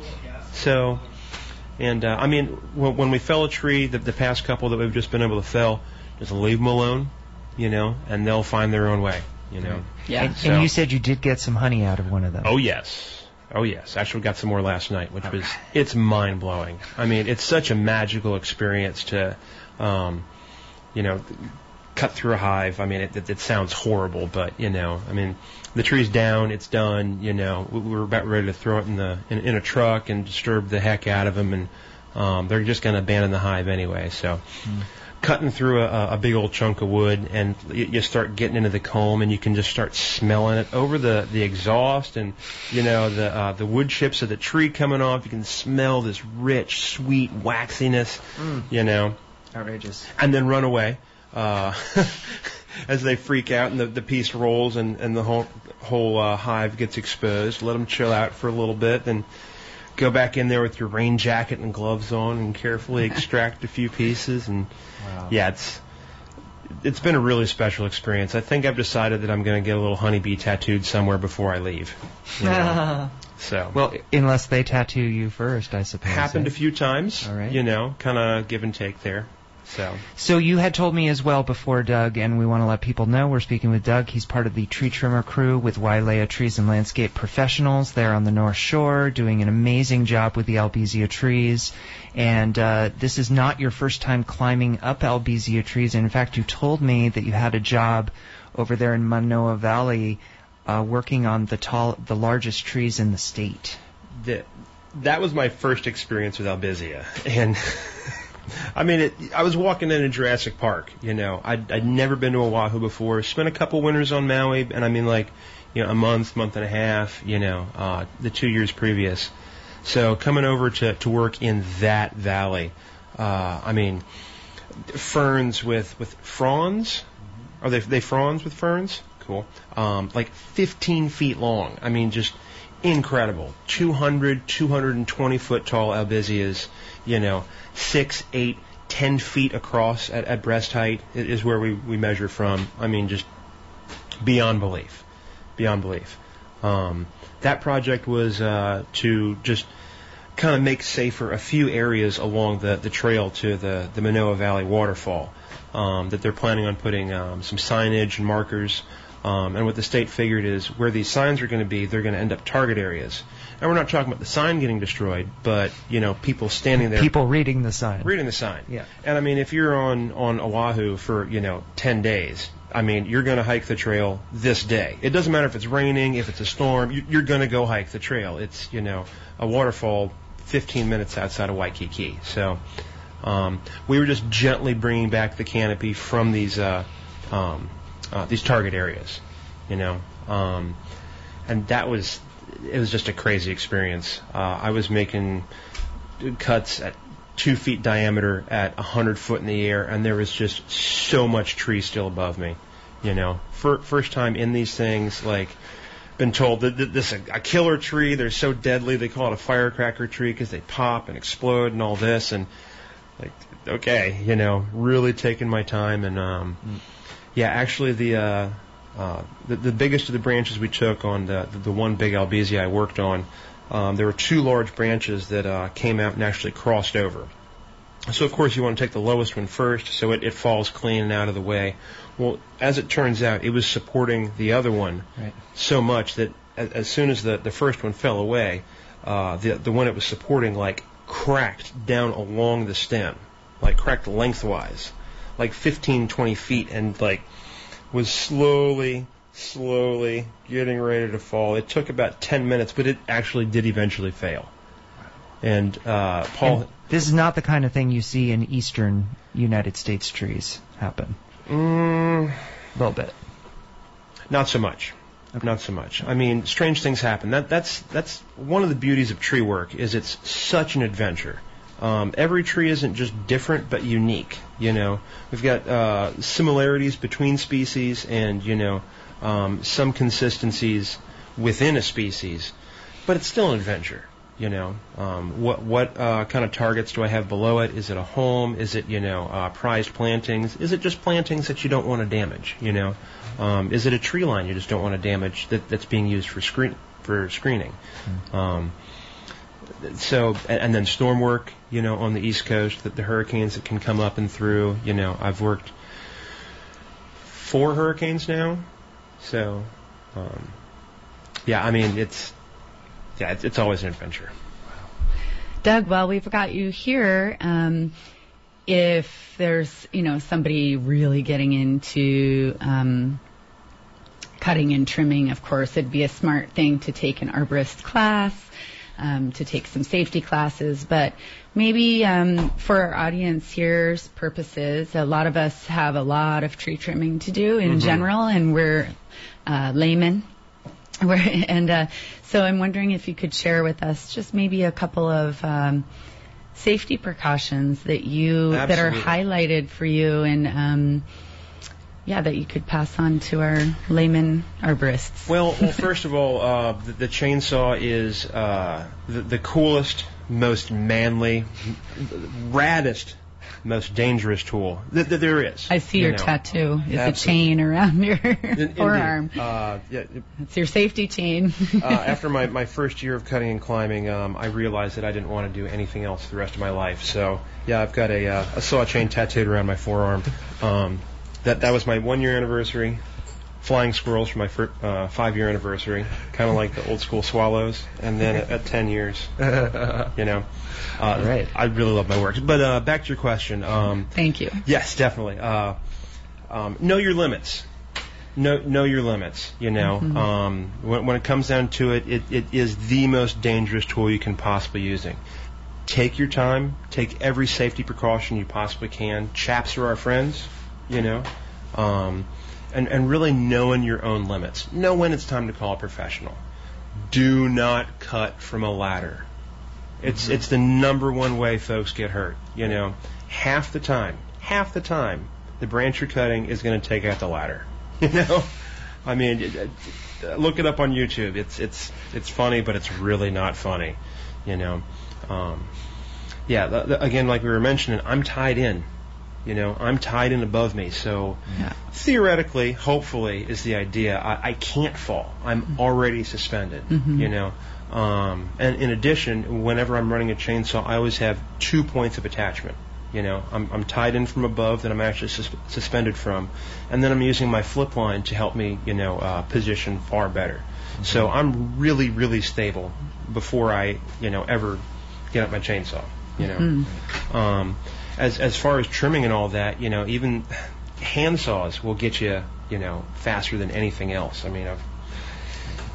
So, and uh, I mean, when, when we fell a tree, the, the past couple that we've just been able to fell, just leave them alone, you know, and they'll find their own way, you know. Yeah. And, so, and you said you did get some honey out of one of them. Oh yes. Oh yes, actually we got some more last night, which okay. was, it's mind blowing. I mean, it's such a magical experience to, um, you know, cut through a hive. I mean, it, it, it sounds horrible, but you know, I mean, the tree's down, it's done. You know, we, we were about ready to throw it in the in, in a truck and disturb the heck out of them, and um, they're just going to abandon the hive anyway. So. Mm. Cutting through a, a big old chunk of wood, and you, you start getting into the comb, and you can just start smelling it over the, the exhaust, and you know the uh, the wood chips of the tree coming off. You can smell this rich, sweet waxiness, mm. you know. Outrageous. And then run away uh, as they freak out, and the, the piece rolls, and, and the whole whole uh, hive gets exposed. Let them chill out for a little bit, and go back in there with your rain jacket and gloves on, and carefully extract a few pieces. And wow. yeah, it's it's been a really special experience. I think I've decided that I'm going to get a little honeybee tattooed somewhere before I leave. You know? So well, unless they tattoo you first, I suppose. Happened eh? a few times. All right. You know, kind of give and take there. So. So you had told me as well before, Doug, and we want to let people know we're speaking with Doug. He's part of the tree trimmer crew with Wailea Trees and Landscape Professionals there on the North Shore, doing an amazing job with the albizia trees. And uh, this is not your first time climbing up albizia trees. In fact, you told me that you had a job over there in Manoa Valley uh, working on the tall, the largest trees in the state. That, that was my first experience with albizia, and. I mean, it, I was walking into Jurassic Park, you know. I'd, I'd never been to Oahu before. Spent a couple winters on Maui, and I mean, like, you know, a month, month and a half, you know, uh, the two years previous. So coming over to, to work in that valley, uh, I mean, ferns with, with fronds. Are they, they fronds with ferns? Cool. Um, like fifteen feet long. I mean, just incredible. two hundred, two hundred twenty foot tall albizias, you know, six, eight, ten feet across at, at breast height is where we, we measure from. I mean, just beyond belief. Beyond belief. Um, that project was uh, to just kind of make safer a few areas along the, the trail to the, the Manoa Valley waterfall um, that they're planning on putting um, some signage and markers. Um, and what the state figured is where these signs are going to be, they're going to end up target areas. And we're not talking about the sign getting destroyed, but, you know, people standing there. People reading the sign. Reading the sign. Yeah. And, I mean, if you're on, on Oahu for, you know, ten days, I mean, you're going to hike the trail this day. It doesn't matter if it's raining, if it's a storm, you're going to go hike the trail. It's, you know, a waterfall fifteen minutes outside of Waikiki. So um, we were just gently bringing back the canopy from these uh, um, uh, these target areas. You know, Um, and that was, it was just a crazy experience. Uh, I was making cuts at two feet diameter at a hundred foot in the air, and there was just so much tree still above me. You know, For, first time in these things, like, been told that this is a killer tree. They're so deadly. They call it a firecracker tree because they pop and explode and all this. And like, okay, you know, really taking my time. And um, yeah, actually, the, uh, uh, the the biggest of the branches we took on the the one big albizia I worked on, um, there were two large branches that uh, came out and actually crossed over. So of course you want to take the lowest one first, so it, it falls clean and out of the way. Well, as it turns out, it was supporting the other one right. so much that as, as soon as the, the first one fell away, uh, the the one it was supporting like cracked down along the stem, like cracked lengthwise, like fifteen, twenty feet, and like was slowly, slowly getting ready to fall. It took about ten minutes, but it actually did eventually fail. And uh, Paul, and this is not the kind of thing you see in eastern United States trees happen. Mm, a little bit. Not so much. Okay. Not so much. I mean, strange things happen. That that's that's one of the beauties of tree work. Is it's such an adventure. Um, every tree isn't just different, but unique. You know, we've got uh, similarities between species, and you know, um, some consistencies within a species, but it's still an adventure. You know, um, what what uh, kind of targets do I have below it? Is it a home? Is it, you know, uh, prized plantings? Is it just plantings that you don't want to damage? You know, um, is it a tree line you just don't want to damage that, that's being used for screen for screening? Mm-hmm. Um, so and, and then storm work, you know, on the East Coast, the, the hurricanes that can come up and through. You know, I've worked four hurricanes now, so um, yeah, I mean it's. Yeah, it's, it's always an adventure. Doug, while we've got you here, um, if there's, you know, somebody really getting into um, cutting and trimming, of course, it'd be a smart thing to take an arborist class, um, to take some safety classes. But maybe um, for our audience here's purposes, a lot of us have a lot of tree trimming to do in mm-hmm. general, and we're uh, laymen. We're, and uh, so I'm wondering if you could share with us just maybe a couple of um, safety precautions that you Absolutely. that are highlighted for you, and um, yeah, that you could pass on to our layman arborists. Well, well first of all, uh, the, the chainsaw is uh, the, the coolest, most manly, raddest, most dangerous tool that, that there is. I see you your know. tattoo. It's Absolutely. a chain around your in, forearm. Uh, yeah, it's your safety chain. uh, after my, my first year of cutting and climbing, um, I realized that I didn't want to do anything else for the rest of my life. So, yeah, I've got a, uh, a saw chain tattooed around my forearm. Um, that that was my one-year anniversary. Flying squirrels for my fir- uh, five-year anniversary, kind of like the old school swallows. And then at, at ten years, you know. Uh, right. I really love my work. But uh, back to your question. Um, Thank you. Yes, definitely. Uh, um, know your limits. Know, know your limits, you know. Mm-hmm. Um, when, when it comes down to it, it, it is the most dangerous tool you can possibly using. Take your time. Take every safety precaution you possibly can. Chaps are our friends, you know. Um, and, and really knowing your own limits. Know when it's time to call a professional. Do not cut from a ladder. It's mm-hmm. it's the number one way folks get hurt. You know, half the time, half the time, the branch you're cutting is going to take out the ladder. You know, I mean, it, it, look it up on YouTube. It's it's it's funny, but it's really not funny. You know, um, yeah. The, the, again, like we were mentioning, I'm tied in. You know, I'm tied in above me, so yeah. theoretically, hopefully, is the idea. I, I can't fall. I'm already suspended. Mm-hmm. You know. Um, and in addition, whenever I'm running a chainsaw, I always have two points of attachment. You know, I'm, I'm tied in from above that I'm actually sus- suspended from, and then I'm using my flip line to help me, you know, uh, position far better. Mm-hmm. So I'm really, really stable before I, you know, ever get up my chainsaw. You know, mm-hmm. um, as as far as trimming and all that, you know, even hand saws will get you, you know, faster than anything else. I mean, I've, yeah.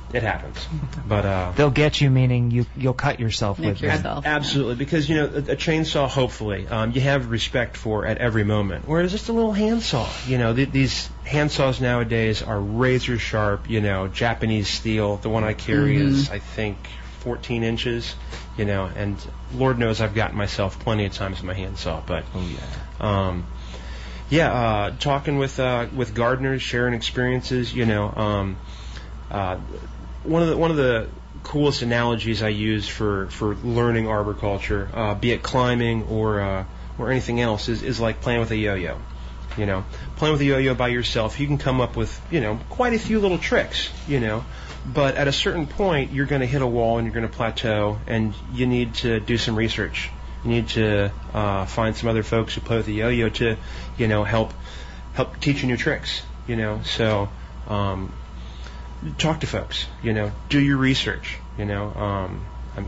it happens. But uh, they'll get you, meaning you you'll cut yourself Nick with yourself. them. Absolutely, because you know a, a chainsaw, hopefully, um, you have respect for at every moment. Whereas just a little handsaw, you know, th- these handsaws nowadays are razor sharp. You know, Japanese steel. The one I carry Mm-hmm. is, I think, fourteen inches. You know, and Lord knows I've gotten myself plenty of times with my handsaw. But Oh yeah. um, yeah, uh, talking with uh, with gardeners, sharing experiences. You know, um, uh, one of the one of the coolest analogies I use for, for learning arboriculture, uh, be it climbing or uh, or anything else, is, is like playing with a yo-yo. You know, playing with a yo-yo by yourself, you can come up with, you know, quite a few little tricks. You know, but at a certain point, you're going to hit a wall and you're going to plateau, and you need to do some research. You need to uh, find some other folks who play with the yo-yo to, you know, help help teach you new tricks. You know, so. Um, Talk to folks, you know, do your research, you know, um,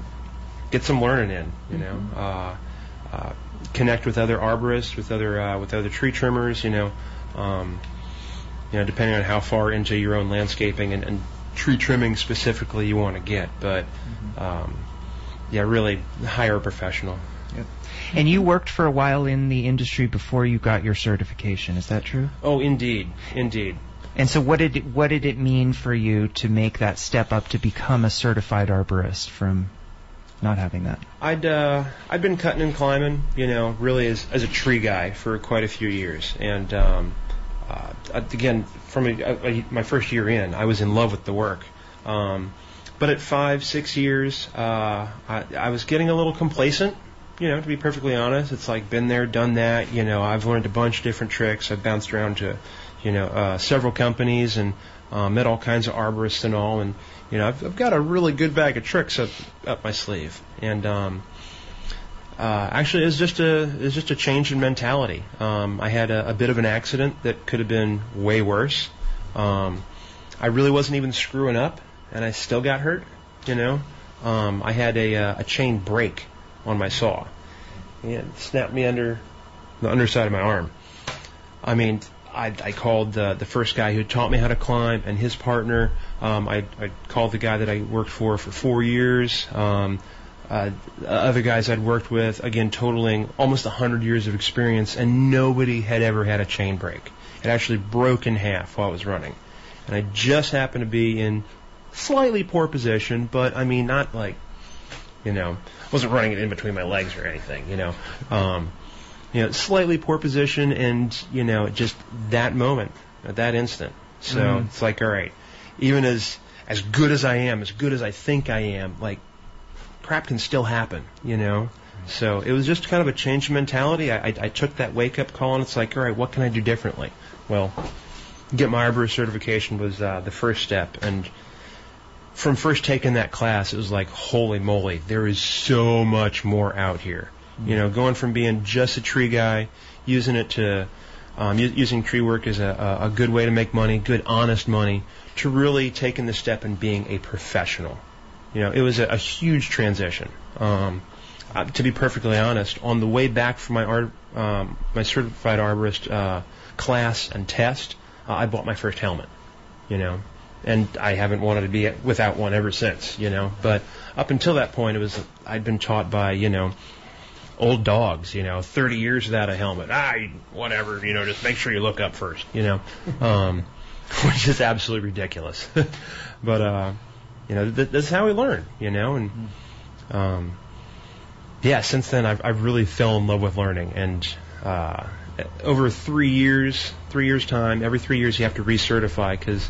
get some learning in, you know, Mm-hmm. uh, uh, connect with other arborists, with other uh, with other tree trimmers, you know, um, you know, depending on how far into your own landscaping and, and tree trimming specifically you want to get, but Mm-hmm. um, yeah, really hire a professional. Yep. And you worked for a while in the industry before you got your certification. Is that true? Oh, indeed, indeed. And so what did it, what did it mean for you to make that step up to become a certified arborist from not having that? I'd uh, I'd been cutting and climbing, you know, really as as a tree guy for quite a few years, and um, uh, again, from a, a, my first year in, I was in love with the work. Um, but at five, six years, uh, I, I was getting a little complacent. You know, to be perfectly honest, it's like been there, done that. You know, I've learned a bunch of different tricks. I've bounced around to, you know, uh, several companies and uh, met all kinds of arborists and all, and you know, I've, I've got a really good bag of tricks up up my sleeve. And um, uh, actually, it's just a it's just a change in mentality. Um, I had a, a bit of an accident that could have been way worse. Um, I really wasn't even screwing up, and I still got hurt. You know, um, I had a uh, a chain break on my saw. It snapped me under the underside of my arm. I mean, I, I called uh, the first guy who taught me how to climb and his partner. Um, I, I called the guy that I worked for for four years. Um, uh, other guys I'd worked with, again, totaling almost one hundred years of experience, and nobody had ever had a chain break. It actually broke in half while I was running. And I just happened to be in slightly poor position, but, I mean, not like, you know, I wasn't running it in between my legs or anything, you know. Um, you know, slightly poor position, and, you know, just that moment, at that instant. So Mm. it's like, all right, even as as good as I am, as good as I think I am, like, crap can still happen, you know. So it was just kind of a change in mentality. I, I, I took that wake-up call, and it's like, all right, what can I do differently? Well, get my arborist certification was uh, the first step, and from first taking that class, it was like, holy moly, there is so much more out here. Mm-hmm. You know, going from being just a tree guy, using it to, um, u- using tree work as a, a good way to make money, good, honest money, to really taking the step and being a professional. You know, it was a, a huge transition. Um, uh, to be perfectly honest, on the way back from my art, um, my certified arborist uh, class and test, uh, I bought my first helmet. You know. And I haven't wanted to be without one ever since, you know. But up until that point, it was I'd been taught by, you know, old dogs, you know, thirty years without a helmet. Ah, whatever, you know, just make sure you look up first, you know, um, which is absolutely ridiculous. But, uh, you know, th- that's how we learn, you know. And, um, yeah, since then, I've, I've really fell in love with learning. And uh, over three years, three years' time, every three years you have to recertify because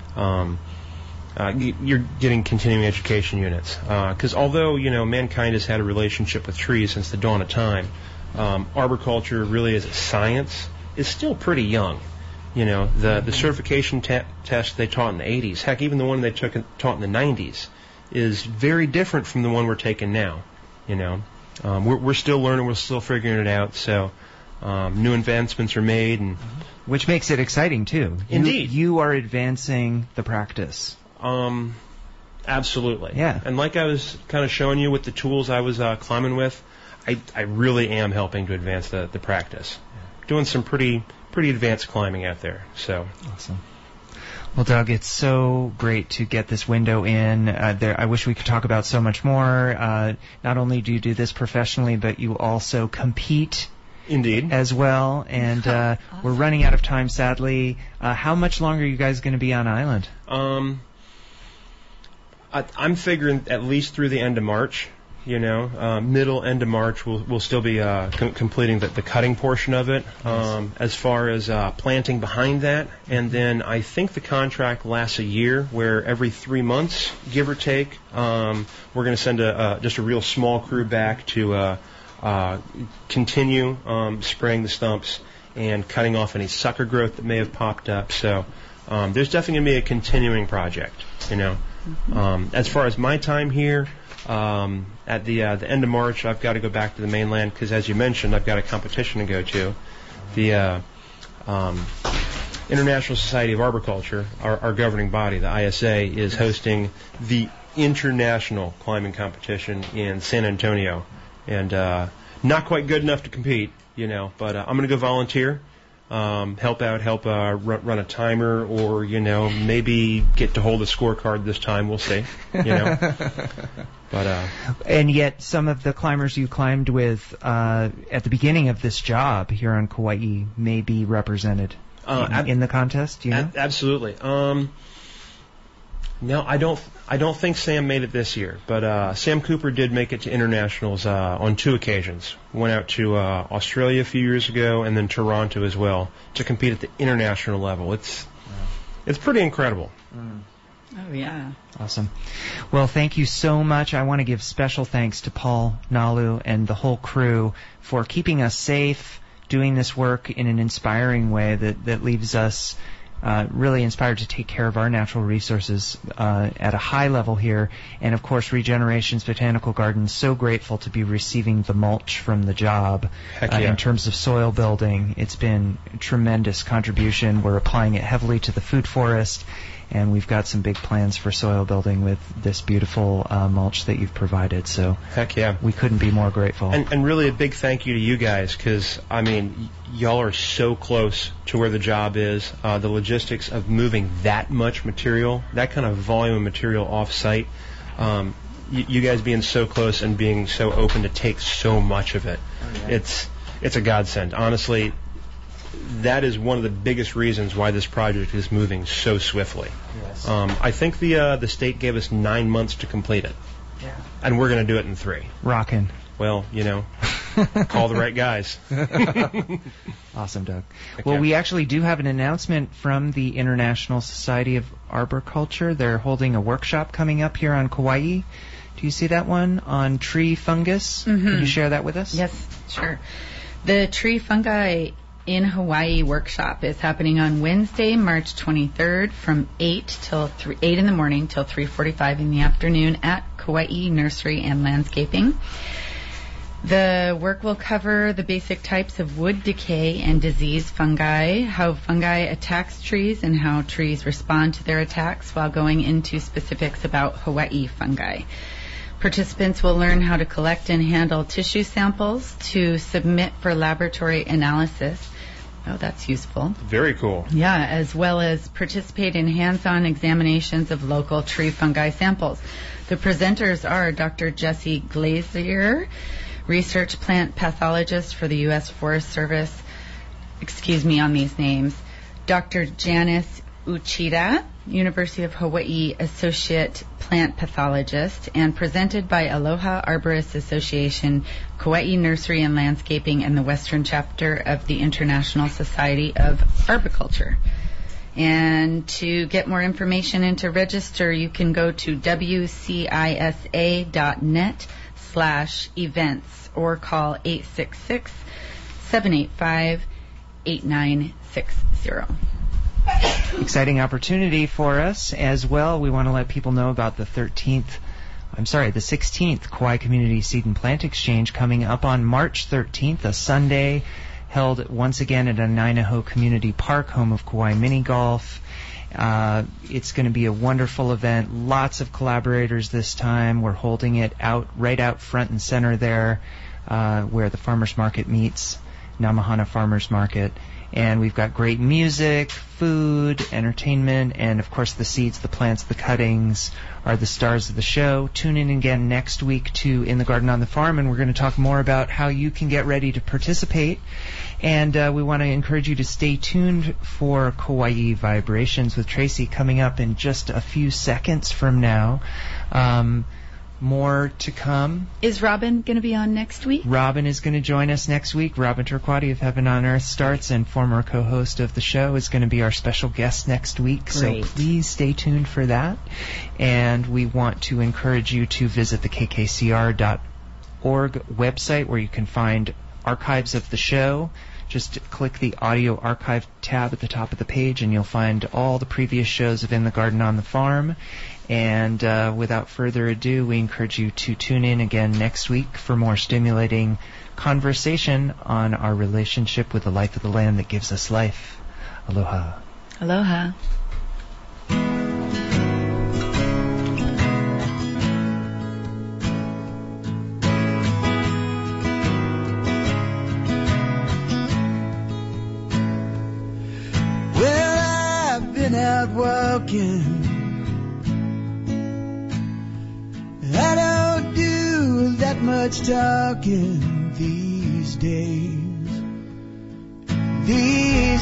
Um, uh, you're getting continuing education units. Because uh, although, you know, mankind has had a relationship with trees since the dawn of time, um, arboriculture really as a science is still pretty young. You know, the, the certification te- test they taught in the eighties, heck, even the one they took in, taught in the nineties, is very different from the one we're taking now. You know, um, we're, we're still learning, we're still figuring it out, so um, new advancements are made, and which makes it exciting too. Indeed. You, you are advancing the practice. Um, absolutely. Yeah. And like I was kind of showing you with the tools I was uh, climbing with, I, I really am helping to advance the, the practice. Yeah. Doing some pretty pretty advanced climbing out there. So awesome. Well, Doug, it's so great to get this window in. Uh, there, I wish we could talk about so much more. Uh, not only do you do this professionally, but you also compete. Indeed. As well. And uh, awesome. We're running out of time, sadly. Uh, how much longer are you guys going to be on island? Um, I, I'm figuring at least through the end of March. You know, uh, middle, end of March, we'll, we'll still be uh, com- completing the, the cutting portion of it. Um, as far as uh, planting behind that, and then I think the contract lasts a year, where every three months, give or take, um, we're going to send a uh, just a real small crew back to uh, uh, continue um, spraying the stumps and cutting off any sucker growth that may have popped up. So um, there's definitely going to be a continuing project. You know, mm-hmm. um, as far as my time here. Um, at the uh, the end of March, I've got to go back to the mainland because, as you mentioned, I've got a competition to go to. The uh, um, International Society of Arboriculture, our, our governing body, the I S A, is hosting the international climbing competition in San Antonio, and uh, not quite good enough to compete, you know. But uh, I'm going to go volunteer. Um, help out, help uh, run, run a timer, or you know, maybe get to hold a scorecard this time. We'll see. You know, but uh, and yet some of the climbers you climbed with uh, at the beginning of this job here on Kauai may be represented uh, in, ab- in the contest. You know, ab- absolutely. Um, no, I don't. I don't think Sam made it this year, but uh, Sam Cooper did make it to internationals uh, on two occasions. Went out to uh, Australia a few years ago, and then Toronto as well to compete at the international level. It's wow. It's pretty incredible. Mm. Oh yeah, awesome. Well, thank you so much. I want to give special thanks to Paul Nalu and the whole crew for keeping us safe, doing this work in an inspiring way that that leaves us. Uh, really inspired to take care of our natural resources uh, at a high level here. And, of course, Regenerations Botanical Gardens, so grateful to be receiving the mulch from the job. Heck uh, yeah. In terms of soil building, it's been a tremendous contribution. We're applying it heavily to the food forest, and we've got some big plans for soil building with this beautiful uh, mulch that you've provided. So heck yeah, we couldn't be more grateful. And, and really a big thank you to you guys, because, I mean, y- y'all are so close to where the job is. Uh, the logistics of moving that much material, that kind of volume of material off-site, um, y- you guys being so close and being so open to take so much of it, oh, yeah. it's it's a godsend. Honestly, that is one of the biggest reasons why this project is moving so swiftly. Yes. Um, I think the uh, the state gave us nine months to complete it, yeah. and we're going to do it in three. Rockin'. Well, you know, call the right guys. Awesome, Doug. Okay. Well, we actually do have an announcement from the International Society of Arboriculture. They're holding a workshop coming up here on Kauai. Do you see that one on tree fungus? Mm-hmm. Can you share that with us? Yes, sure. The tree fungi in Hawaii workshop is happening on Wednesday, March twenty-third, from eight till three, eight in the morning till three forty-five in the afternoon at Kauai Nursery and Landscaping. The work will cover the basic types of wood decay and disease fungi, how fungi attacks trees, and how trees respond to their attacks, while going into specifics about Hawaii fungi. Participants will learn how to collect and handle tissue samples to submit for laboratory analysis. Oh, that's useful. Very cool. Yeah, as well as participate in hands-on examinations of local tree fungi samples. The presenters are Doctor Jesse Glazier, research plant pathologist for the U S Forest Service, excuse me on these names, Doctor Janice Uchida, University of Hawaii associate plant pathologist, and presented by Aloha Arborist Association, Kauai Nursery and Landscaping, and the Western chapter of the International Society of Arboriculture. And to get more information and to register, you can go to W C I S A dot net slash events or call eight six six, seven eight five, eight nine six zero. Exciting opportunity for us as well. We want to let people know about the thirteenth, I'm sorry, the sixteenth Kauai Community Seed and Plant Exchange coming up on March thirteenth, a Sunday, held once again at Anainaho Community Park, home of Kauai Mini Golf. Uh, it's going to be a wonderful event. Lots of collaborators this time. We're holding it out right out front and center there, uh, where the farmers market meets. Namahana Farmers Market. And we've got great music, food, entertainment, and of course the seeds, the plants, the cuttings are the stars of the show. Tune in again next week to In the Garden on the Farm, and we're going to talk more about how you can get ready to participate. And uh, we want to encourage you to stay tuned for Kauai Vibrations with Tracy coming up in just a few seconds from now. Um, more to come. Is Robin going to be on next week? Robin is going to join us next week. Robin Turquati of Heaven on Earth Starts and former co-host of the show is going to be our special guest next week. Great. So please stay tuned for that. And we want to encourage you to visit the K K C R dot org website where you can find archives of the show. Just click the audio archive tab at the top of the page and you'll find all the previous shows of In the Garden on the Farm. And uh, without further ado, we encourage you to tune in again next week for more stimulating conversation on our relationship with the life of the land that gives us life. Aloha. Aloha. Well, I've been out walking. I don't do that much talking these days. These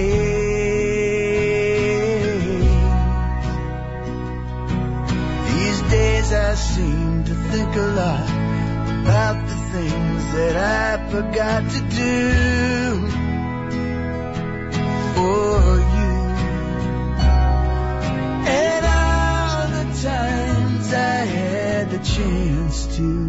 days. These days I seem to think a lot about the things that I forgot to do for you. And all the times I had the chance to.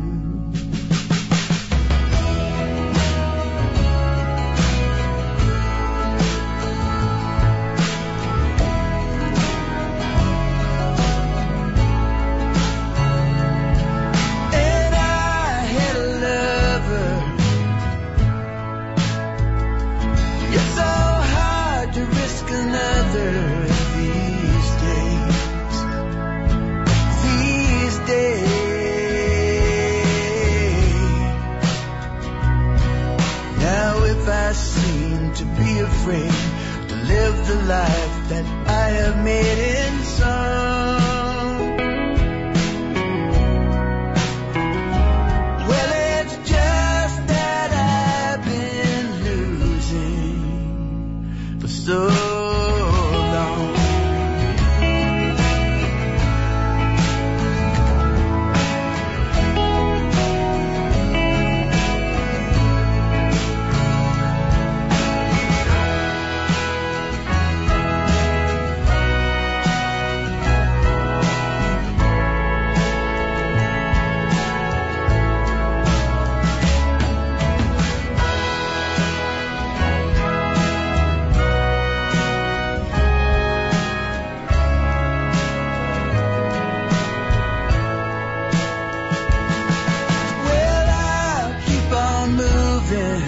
And I had a lover. It's so hard to risk another these days. These days. Now if I seem to be afraid to live the life that I have made in song, well, it's just that I've been losing for so long. Well, I'll keep on moving.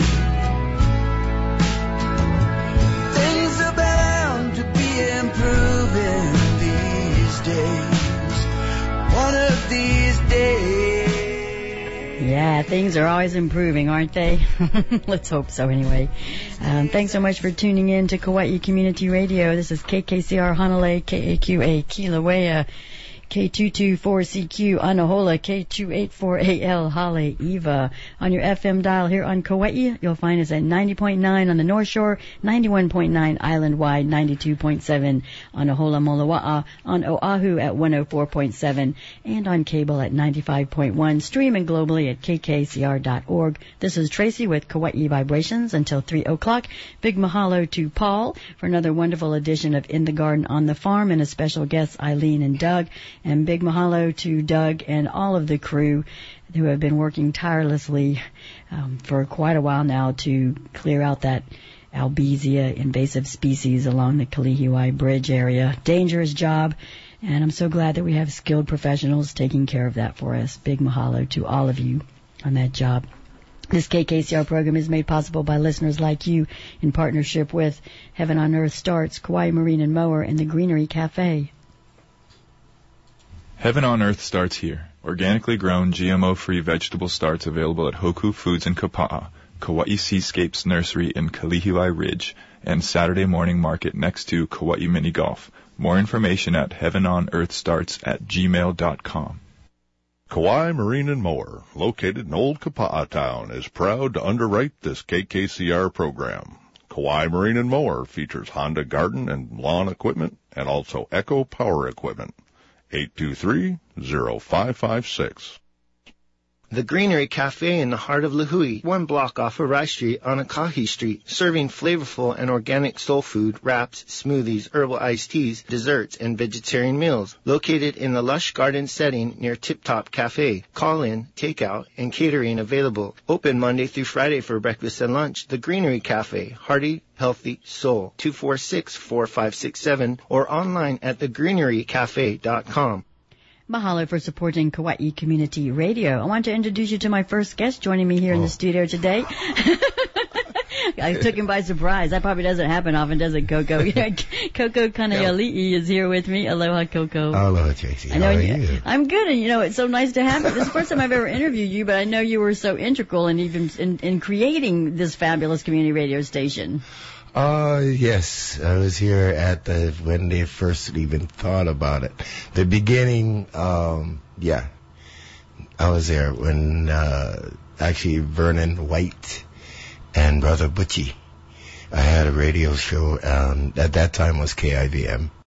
Things are bound to be improving these days. One of these days. Yeah, things are always improving, aren't they? Let's hope so anyway. Um, thanks so much for tuning in to Kauai Community Radio. This is K K C R Hanalei, K A Q A Kilauea, K two twenty-four C Q Anahola, K two eighty-four A L Haleiwa. On your F M dial here on Kauai, you'll find us at ninety point nine on the North Shore, ninety-one point nine island-wide, ninety-two point seven on Ahola Moloa'a, on Oahu at one oh four point seven, and on cable at ninety-five point one, streaming globally at K K C R dot org. This is Tracy with Kauai Vibrations until three o'clock. Big mahalo to Paul for another wonderful edition of In the Garden on the Farm, and a special guest, Eileen and Doug. And big mahalo to Doug and all of the crew who have been working tirelessly um, for quite a while now to clear out that Albizia invasive species along the Kalihiwai Bridge area. Dangerous job, and I'm so glad that we have skilled professionals taking care of that for us. Big mahalo to all of you on that job. This K K C R program is made possible by listeners like you in partnership with Heaven on Earth Starts, Kauai Marine and Mower, and the Greenery Cafe. Heaven on Earth starts here. Organically grown, G M O-free vegetable starts available at Hoku Foods in Kapa'a. Kauai Seascapes Nursery in Kalihiwai Ridge, and Saturday morning market next to Kauai Mini Golf. More information at heavenonearthstarts at gmail dot com. Kauai Marine and Mower, located in Old Kapa'a Town, is proud to underwrite this K K C R program. Kauai Marine and Mower features Honda garden and lawn equipment and also Echo Power equipment. eight two three, zero five five six. The Greenery Cafe in the heart of Lihue, one block off of Rye Street on Akahi Street, serving flavorful and organic soul food, wraps, smoothies, herbal iced teas, desserts, and vegetarian meals. Located in the lush garden setting near Tip Top Cafe. Call-in, takeout, and catering available. Open Monday through Friday for breakfast and lunch. The Greenery Cafe, Hearty, Healthy Soul, two four six, four five six seven, or online at the greenery cafe dot com. Mahalo for supporting Kauai Community Radio. I want to introduce you to my first guest joining me here oh. in the studio today. I took him by surprise. That probably doesn't happen often, does it, Coco? Coco Kanaiali'i is here with me. Aloha, Coco. Aloha, Tracy. I know How are you, you? I'm good, and you know, it's so nice to have you. This is the first time I've ever interviewed you, but I know you were so integral in even in, in creating this fabulous community radio station. Uh, yes, I was here at the, when they first even thought about it. The beginning, um, yeah, I was there when, uh, actually Vernon White and Brother Butchie, I had a radio show, um, at that time was K I V M.